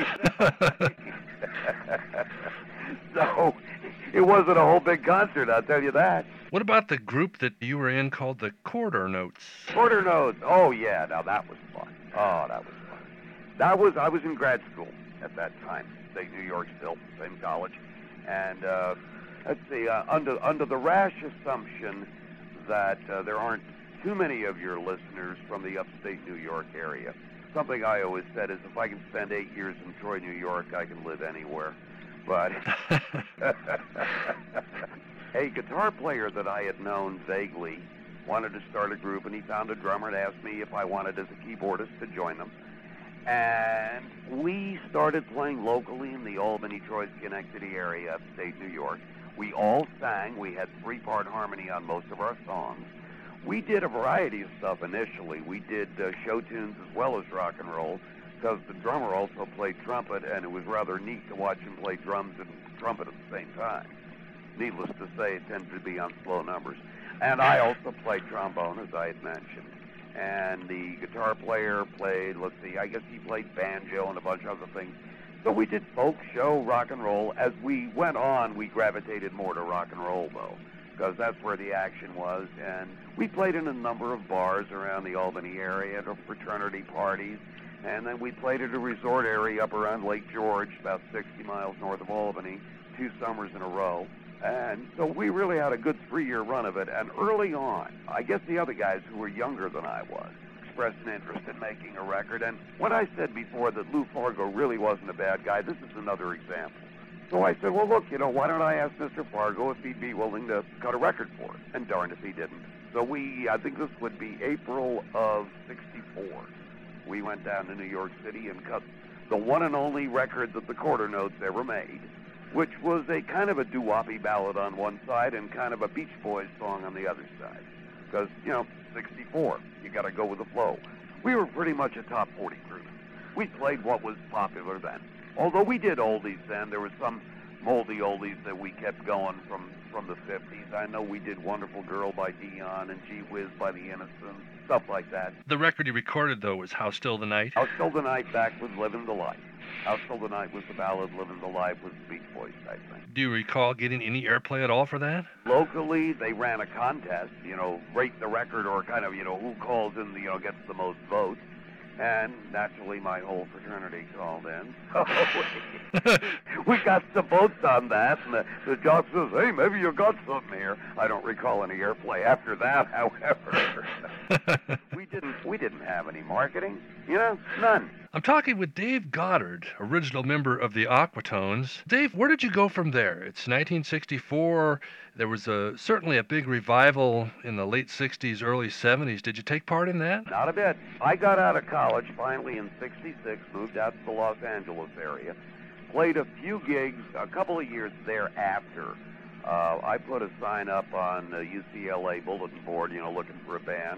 So it wasn't a whole big concert, I'll tell you that. What about the group that you were in called the Quarter Notes? Quarter Notes. Oh, yeah. Now, that was fun. Oh, that was fun. That was, I was in grad school at that time, State New York still, same college. And uh, let's see, uh, under, under the rash assumption that uh, there aren't too many of your listeners from the upstate New York area, something I always said is if I can spend eight years in Troy, New York, I can live anywhere. But a guitar player that I had known vaguely wanted to start a group, and he found a drummer and asked me if I wanted as a keyboardist to join them. And we started playing locally in the Albany, Troy, Schenectady area, upstate New York. We all sang. We had three-part harmony on most of our songs. We did a variety of stuff initially. We did uh, show tunes as well as rock and roll, because the drummer also played trumpet, and it was rather neat to watch him play drums and trumpet at the same time. Needless to say, it tended to be on slow numbers. And I also played trombone, as I had mentioned. And the guitar player played, let's see, I guess he played banjo and a bunch of other things. So we did folk, show, rock and roll. As we went on, we gravitated more to rock and roll, though, because that's where the action was. And we played in a number of bars around the Albany area, at fraternity parties. And then we played at a resort area up around Lake George, about sixty miles north of Albany, two summers in a row. And so we really had a good three-year run of it. And early on, I guess the other guys who were younger than I was expressed an interest in making a record. And when I said before that Lou Fargo really wasn't a bad guy, this is another example. So I said, well, look, you know, why don't I ask Mister Fargo if he'd be willing to cut a record for us? And darned if he didn't. So we, I think this would be April of sixty-four. We went down to New York City and cut the one and only record that the Quarter Notes ever made, which was a kind of a doo-woppy ballad on one side and kind of a Beach Boys song on the other side. Because, you know, sixty-four, you got to go with the flow. We were pretty much a top forty group. We played what was popular then. Although we did oldies then, there was some moldy oldies that we kept going from, from the fifties. I know we did Wonderful Girl by Dion and Gee Whiz by the Innocents, stuff like that. The record you recorded, though, was How Still the Night? How Still the Night back with Living the Life. How Still the Night was the ballad, Living the Life was the Beach Boys type thing. Do you recall getting any airplay at all for that? Locally, they ran a contest, you know, rate the record or kind of, you know, who calls in, you know, gets the most votes. And naturally, my whole fraternity called in. So we got some votes on that, and the, the jock says, hey, maybe you got something here. I don't recall any airplay after that, however. we didn't we didn't have any marketing, you know, none. I'm talking with Dave Goddard, original member of the Aquatones. Dave, where did you go from there? It's nineteen sixty-four. There was a certainly a big revival in the late sixties, early seventies. Did you take part in that? Not a bit. I got out of college finally in sixty-six, moved out to the Los Angeles area, played a few gigs a couple of years thereafter. Uh, I put a sign up on the U C L A bulletin board, you know, looking for a band.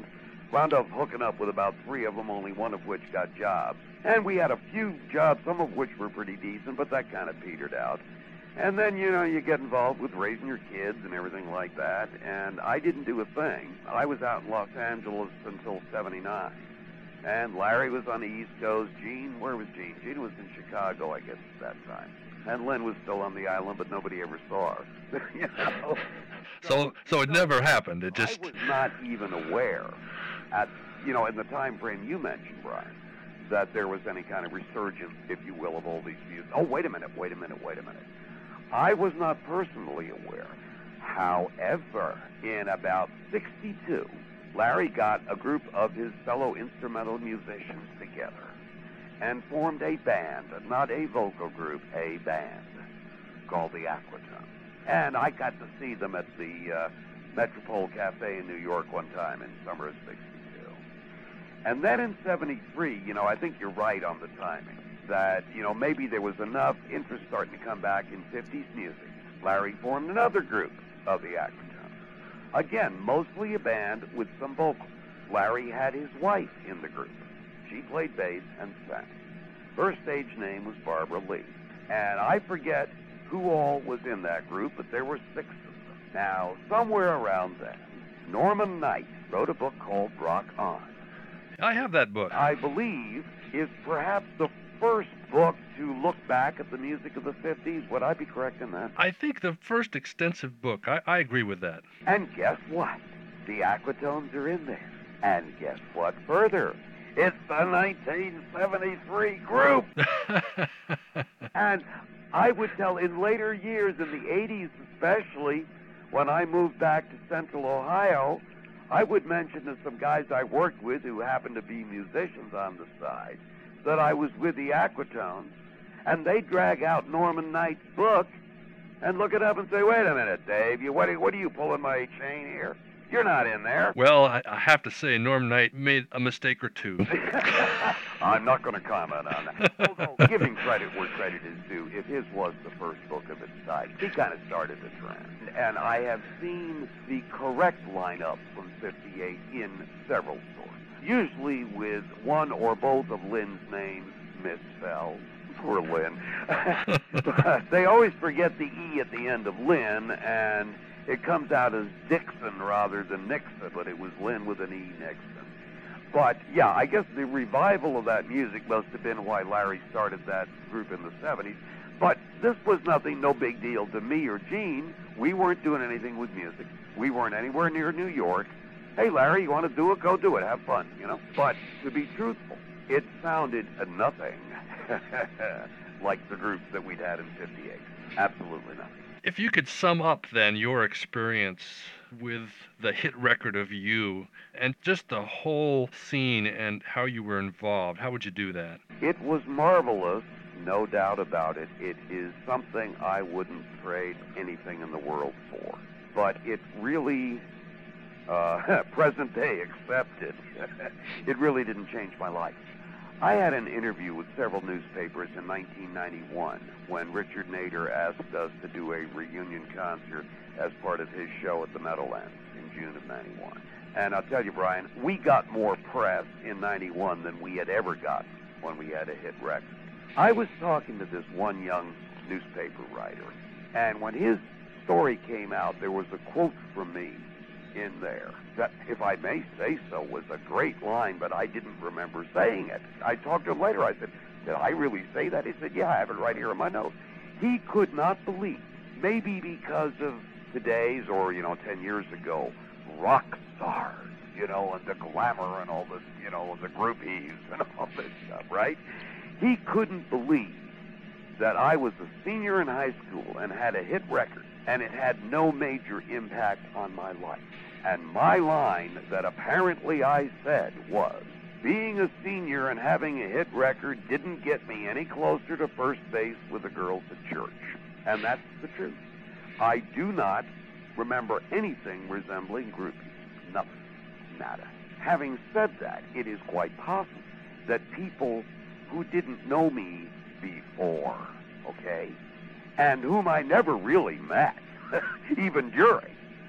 wound up hooking up with about three of them, only one of which got jobs. And we had a few jobs, some of which were pretty decent, but that kind of petered out. And then, you know, you get involved with raising your kids and everything like that, and I didn't do a thing. I was out in Los Angeles until seventy-nine. And Larry was on the East Coast. Gene, where was Gene? Gene was in Chicago, I guess, at that time. And Lynn was still on the island, but nobody ever saw her. you know? So, so it never happened. It just. I was not even aware, at you know, in the time frame you mentioned, Brian, that there was any kind of resurgence, if you will, of all these views. Oh, wait a minute, wait a minute, wait a minute. I was not personally aware. However, in about sixty-two, Larry got a group of his fellow instrumental musicians together and formed a band, not a vocal group, a band called the Aquatones. And I got to see them at the uh, Metropole Cafe in New York one time in summer of sixty-two. And then in seventy-three, you know, I think you're right on the timing, that, you know, maybe there was enough interest starting to come back in fifties music. Larry formed another group of the Aquatones. Again, mostly a band with some vocals. Larry had his wife in the group. She played bass and sang. Her stage name was Barbara Lee. And I forget who all was in that group, but there were six of them. Now, somewhere around then, Norman Knight wrote a book called Rock On. I have that book. I believe is perhaps the first book to look back at the music of the fifties. Would I be correct in that? I think the first extensive book. I, I agree with that. And guess what? The Aquatones are in there. And guess what further? It's the nineteen seventy-three group. And I would tell in later years, in the eighties especially, when I moved back to Central Ohio, I would mention to some guys I worked with who happened to be musicians on the side that I was with the Aquatones, and they'd drag out Norman Knight's book and look it up and say, wait a minute, Dave, you, what, are, what are you pulling my chain here? You're not in there. Well, I, I have to say, Norm Knight made a mistake or two. I'm not going to comment on that. Although, giving credit where credit is due, if his was the first book of its type, he kind of started the trend. And I have seen the correct lineup from fifty-eight in several sources, usually with one or both of Lynn's names misspelled. Poor Lynn. But they always forget the E at the end of Lynn, and it comes out as Dixon rather than Nixon, but it was Lynn with an E, Nixon. But, yeah, I guess the revival of that music must have been why Larry started that group in the seventies. But this was nothing, no big deal to me or Gene. We weren't doing anything with music. We weren't anywhere near New York. Hey, Larry, you want to do it? Go do it. Have fun, you know? But to be truthful, it sounded nothing like the groups that we'd had in fifty-eight. Absolutely nothing. If you could sum up, then, your experience with the hit record of You and just the whole scene and how you were involved, how would you do that? It was marvelous, no doubt about it. It is something I wouldn't trade anything in the world for. But it really, uh, present day accepted, it really didn't change my life. I had an interview with several newspapers in nineteen ninety-one when Richard Nader asked us to do a reunion concert as part of his show at the Meadowlands in June of ninety-one. And I'll tell you, Brian, we got more press in ninety-one than we had ever gotten when we had a hit record. I was talking to this one young newspaper writer, and when his story came out, there was a quote from me in there that, if I may say so, was a great line, but I didn't remember saying it. I talked to him later. I said, did I really say that? He said, yeah, I have it right here in my notes. He could not believe, maybe because of today's or, you know, ten years ago, rock stars, you know, and the glamour and all this, you know, the groupies and all this stuff, right? He couldn't believe that I was a senior in high school and had a hit record, and it had no major impact on my life. And my line that apparently I said was, being a senior and having a hit record didn't get me any closer to first base with the girls at church. And that's the truth. I do not remember anything resembling groupies. Nothing. Nada. Having said that, it is quite possible that people who didn't know me before, okay, and whom I never really met, even during,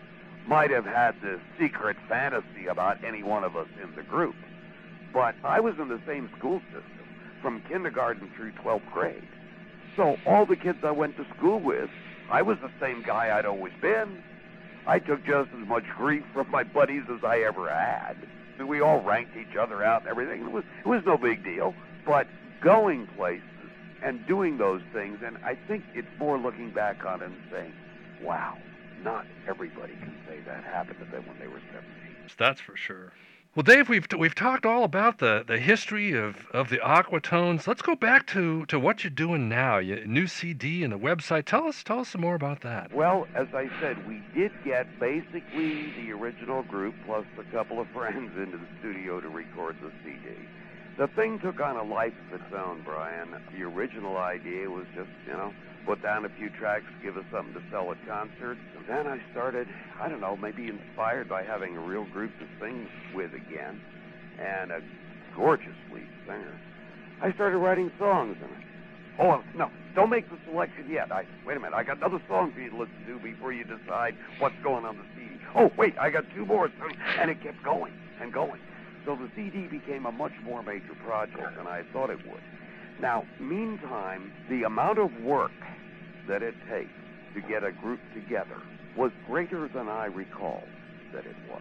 might have had this secret fantasy about any one of us in the group. But I was in the same school system from kindergarten through twelfth grade. So all the kids I went to school with, I was the same guy I'd always been. I took just as much grief from my buddies as I ever had. We all ranked each other out and everything. It was, it was no big deal. But going places and doing those things, and I think it's more looking back on it and saying, wow, not everybody can say that happened to them when they were seventeen. That's for sure. Well, Dave, we've we've talked all about the, the history of, of the Aquatones. Let's go back to, to what you're doing now. Your new C D and the website. Tell us tell us some more about that. Well, as I said, we did get basically the original group plus a couple of friends into the studio to record the C D. The thing took on a life of its own, Brian. The original idea was just, you know, put down a few tracks, give us something to sell at concerts. And then I started, I don't know, maybe inspired by having a real group to sing with again, and a gorgeous lead singer. I started writing songs. And I, oh, no, don't make the selection yet. I Wait a minute, I got another song for you to listen to before you decide what's going on the C D. Oh, wait, I got two more songs. And it kept going and going. So the C D became a much more major project than I thought it would. Now, meantime, the amount of work that it takes to get a group together was greater than I recall that it was.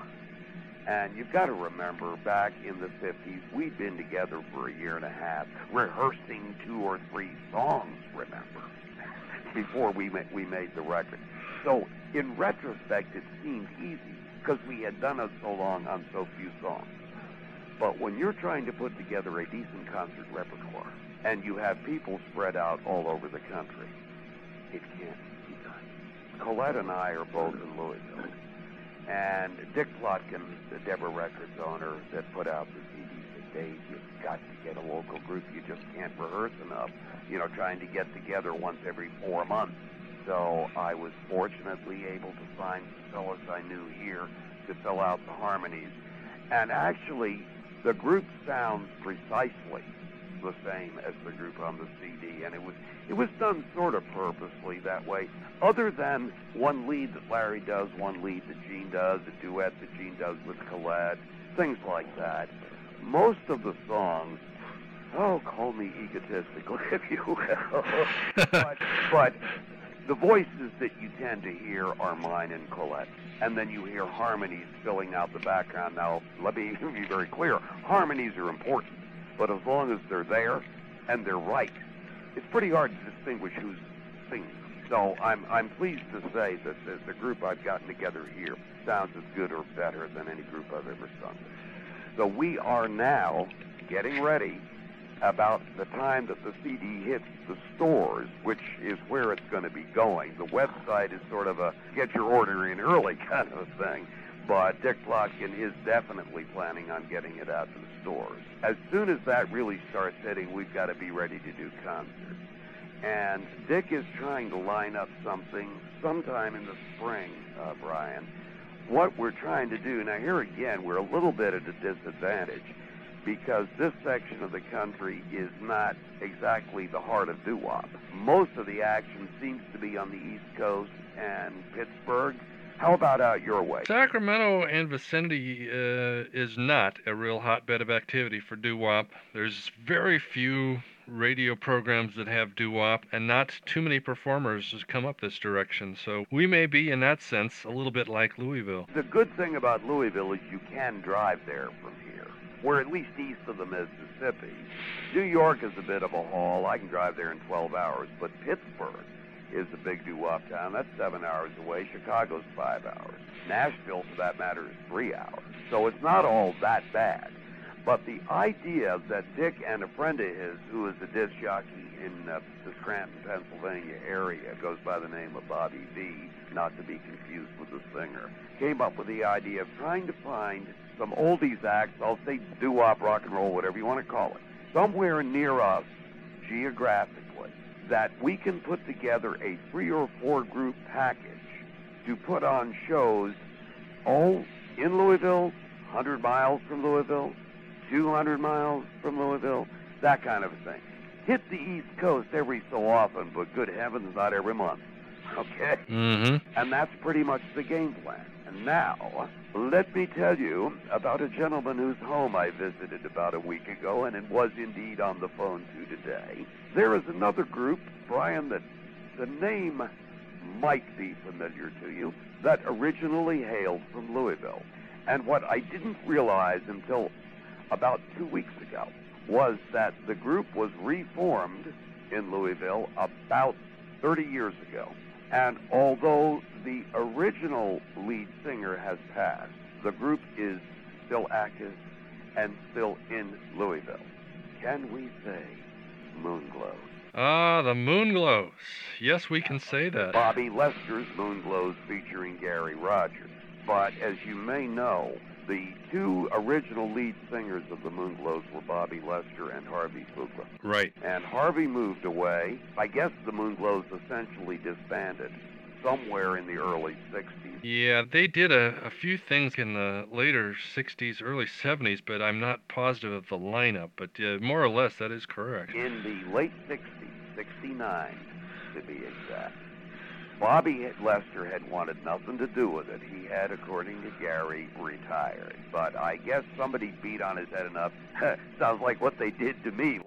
And you've got to remember, back in the fifties, we'd been together for a year and a half, rehearsing two or three songs, remember, before we ma- we made the record. So, in retrospect, it seemed easy, because we had done it so long on so few songs. But when you're trying to put together a decent concert repertoire, and you have people spread out all over the country, it can't be done. Colette and I are both in Louisville. And Dick Plotkin, the Deborah Records owner that put out the C D, said, Dave, you've got to get a local group. You just can't rehearse enough, you know, trying to get together once every four months. So I was fortunately able to find some fellows I knew here to fill out the harmonies. And actually, the group sounds precisely the same as the group on the C D, and it was it was done sort of purposely that way, other than one lead that Larry does, one lead that Gene does, a duet that Gene does with Colette, things like that. Most of the songs, oh, call me egotistical if you will, but, but the voices that you tend to hear are mine and Colette. And then you hear harmonies filling out the background. Now, let me be very clear. Harmonies are important, but as long as they're there and they're right, it's pretty hard to distinguish who's singing. So I'm I'm pleased to say that the, the group I've gotten together here sounds as good or better than any group I've ever sung with. So we are now getting ready about the time that the C D hits the stores, which is where it's going to be going. The website is sort of a get your order in early kind of a thing, but Dick Plotkin is definitely planning on getting it out to the stores. As soon as that really starts hitting, we've got to be ready to do concerts. And Dick is trying to line up something sometime in the spring, uh, Brian. What we're trying to do, now here again, we're a little bit at a disadvantage, because this section of the country is not exactly the heart of doo-wop. Most of the action seems to be on the East Coast and Pittsburgh. How about out your way? Sacramento and vicinity uh, is not a real hotbed of activity for doo-wop. There's very few radio programs that have doo-wop, and not too many performers has come up this direction. So we may be, in that sense, a little bit like Louisville. The good thing about Louisville is you can drive there from here. We're at least east of the Mississippi. New York is a bit of a haul. I can drive there in twelve hours, but Pittsburgh is a big doo-wop town. That's seven hours away. Chicago's five hours. Nashville, for that matter, is three hours. So it's not all that bad. But the idea that Dick and a friend of his, who is a disc jockey in uh, the Scranton, Pennsylvania area, goes by the name of Bobby V, not to be confused with the singer, came up with the idea of trying to find some oldies acts, I'll say doo-wop, rock and roll, whatever you want to call it, somewhere near us, geographically, that we can put together a three or four group package to put on shows all in Louisville, one hundred miles from Louisville, two hundred miles from Louisville, that kind of a thing. Hit the East Coast every so often, but good heavens, not every month. Okay? Mm-hmm. And that's pretty much the game plan. And now, let me tell you about a gentleman whose home I visited about a week ago, and it was indeed on the phone to today. There is another group, Brian, that the name might be familiar to you, that originally hailed from Louisville. And what I didn't realize until about two weeks ago was that the group was reformed in Louisville about thirty years ago. And although the original lead singer has passed, the group is still active and still in Louisville. Can we say Moonglows? Ah, the Moonglows. Yes, we can say that. Bobby Lester's Moonglows featuring Gary Rogers. But as you may know, the two original lead singers of the Moonglows were Bobby Lester and Harvey Fuqua. Right. And Harvey moved away. I guess the Moonglows essentially disbanded somewhere in the early sixties. Yeah, they did a, a few things in the later sixties, early seventies, but I'm not positive of the lineup. But uh, more or less, that is correct. In the late sixties, sixty-nine to be exact, Bobby Lester had wanted nothing to do with it. He had, according to Gary, retired. But I guess somebody beat on his head enough. Sounds like what they did to me.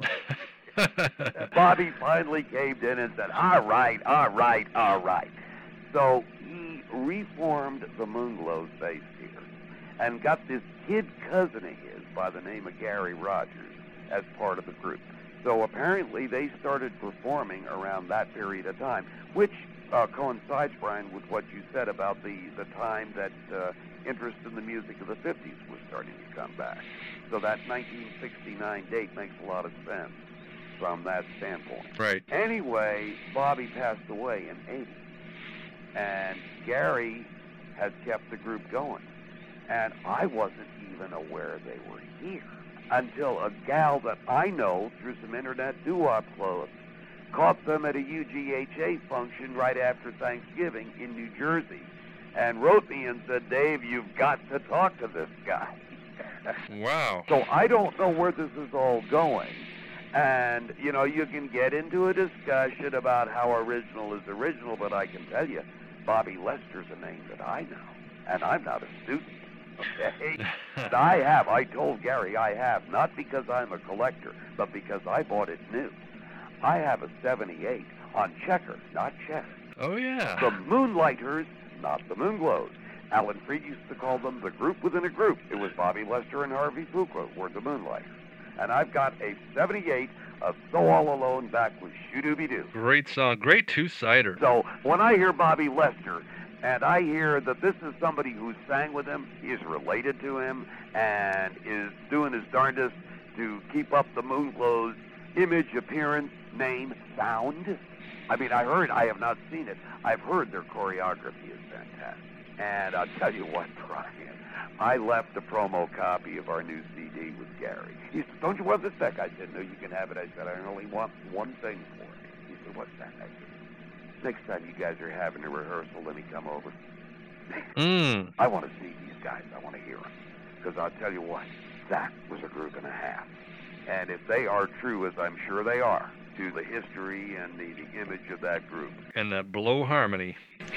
Bobby finally caved in and said, all right, all right, all right. So he reformed the Moonglows based here and got this kid cousin of his by the name of Gary Rogers as part of the group. So apparently they started performing around that period of time, which uh, coincides, Brian, with what you said about the, the time that uh, interest in the music of the fifties was starting to come back. So that nineteen sixty-nine date makes a lot of sense from that standpoint. Right. Anyway, Bobby passed away in eighty, and Gary has kept the group going. And I wasn't even aware they were here until a gal that I know through some internet doo-wop clubs caught them at a U G H A function right after Thanksgiving in New Jersey and wrote me and said, Dave, you've got to talk to this guy. Wow. So I don't know where this is all going. And, you know, you can get into a discussion about how original is original, but I can tell you, Bobby Lester's a name that I know, and I'm not a student. Okay? And I have. I told Gary I have, not because I'm a collector, but because I bought it new. I have a seventy-eight on checker, not check. Oh, yeah. The Moonlighters, not the Moonglows. Alan Freed used to call them the group within a group. It was Bobby Lester and Harvey Fuqua were the Moonlighters. And I've got a seventy-eight of So All Alone back with Shoo-Dooby-Doo. Great song. Great two-sider. So when I hear Bobby Lester, and I hear that this is somebody who sang with him, is related to him, and is doing his darndest to keep up the Moonglows image, appearance, name, sound. I mean, I heard, I have not seen it. I've heard their choreography is fantastic. And I'll tell you what, Brian, I left a promo copy of our new C D with Gary. He said, don't you want this deck? I said, no, you can have it. I said, I only want one thing for it. He said, what's that? I said, next time you guys are having a rehearsal, let me come over. Mm. I want to see these guys. I want to hear them. Because I'll tell you what, that was a group and a half. And if they are true, as I'm sure they are, to the history and the, the image of that group. And that blow harmony.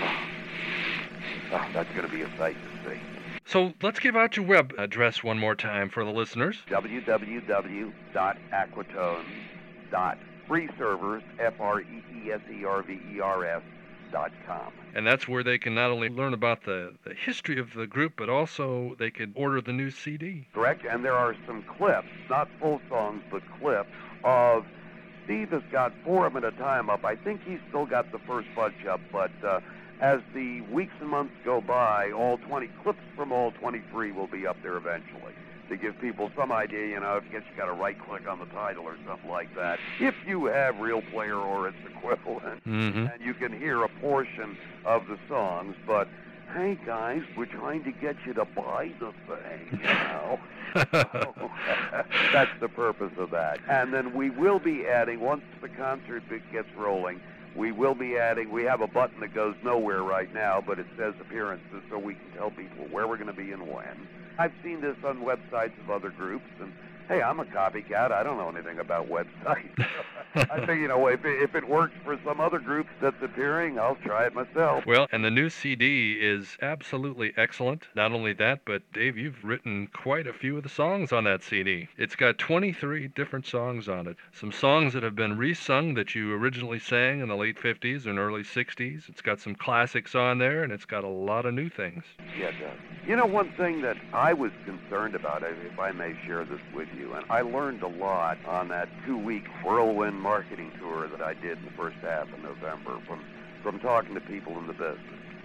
Oh, that's going to be a sight to see. So let's give out your web address one more time for the listeners. w w w dot aquatones dot free servers, F R E E S E R V E R S, dot com. And that's where they can not only learn about the, the history of the group, but also they can order the new C D. Correct, and there are some clips, not full songs, but clips of... Steve has got four of them at a time up. I think he's still got the first bunch up, but uh, as the weeks and months go by, all twenty clips from all twenty-three will be up there eventually to give people some idea, you know, if you got to right-click on the title or something like that. If you have Real Player or its equivalent, Mm-hmm. and you can hear a portion of the songs, but hey, guys, we're trying to get you to buy the thing, you know. That's the purpose of that. And then we will be adding, once the concert bit gets rolling, we will be adding, we have a button that goes nowhere right now, but it says appearances, so we can tell people where we're going to be and when. I've seen this on websites of other groups, and Hey, I'm a copycat. I don't know anything about websites. I think, you know, if it, if it works for some other group that's appearing, I'll try it myself. Well, and the new C D is absolutely excellent. Not only that, but Dave, you've written quite a few of the songs on that C D. It's got twenty-three different songs on it. Some songs that have been resung that you originally sang in the late fifties and early sixties. It's got some classics on there, and it's got a lot of new things. Yeah, it does. You know, one thing that I was concerned about, if I may share this with you, and I learned a lot on that two-week whirlwind marketing tour that I did in the first half of November from, from talking to people in the business.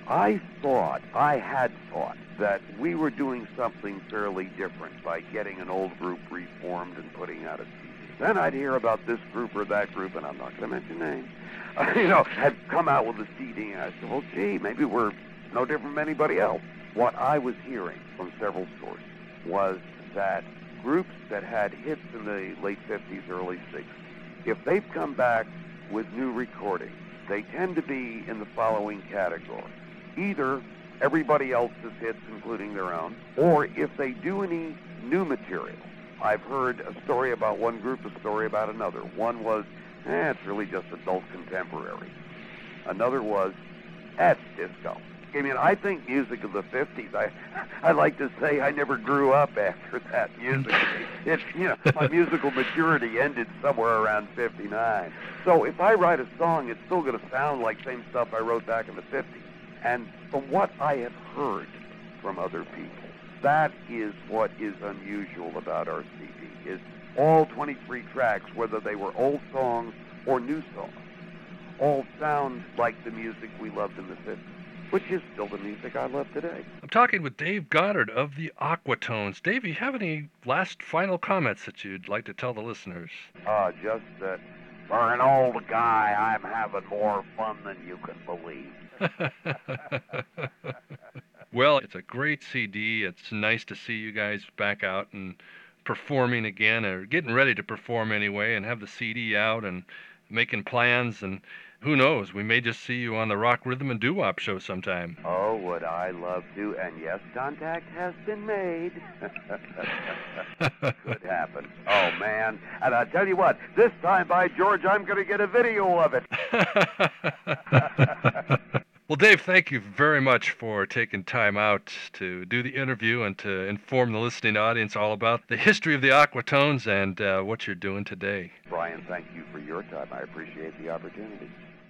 I thought, I had thought, that we were doing something fairly different by getting an old group reformed and putting out a C D. Then I'd hear about this group or that group, and I'm not going to mention names, uh, you know, had come out with a C D, and I said, well, gee, maybe we're no different from anybody else. What I was hearing from several sources was that groups that had hits in the late fifties, early sixties, if they've come back with new recordings, they tend to be in the following category. Either everybody else's hits, including their own, or if they do any new material. I've heard a story about one group, a story about another. One was, eh, it's really just adult contemporary. Another was, that's disco. I mean, I think music of the fifties, I I like to say I never grew up after that music. It's, you know, my musical maturity ended somewhere around fifty-nine. So if I write a song, it's still going to sound like same stuff I wrote back in the fifties. And from what I have heard from other people, that is what is unusual about our C D, is all twenty-three tracks, whether they were old songs or new songs, all sound like the music we loved in the fifties. Which is still the music I love today. I'm talking with Dave Goddard of the Aquatones. Dave, you have any last final comments that you'd like to tell the listeners? Uh, just that for an old guy, I'm having more fun than you can believe. Well, it's a great C D. It's nice to see you guys back out and performing again, or getting ready to perform anyway, and have the C D out and making plans, and who knows, we may just see you on the Rock Rhythm and Doo-Wop show sometime. Oh, would I love to, and yes, contact has been made. Could happen. Oh, man. And I tell you what, this time, by George, I'm going to get a video of it. Well, Dave, thank you very much for taking time out to do the interview and to inform the listening audience all about the history of the Aquatones and uh, what you're doing today. Brian, thank you for your time. I appreciate the opportunity.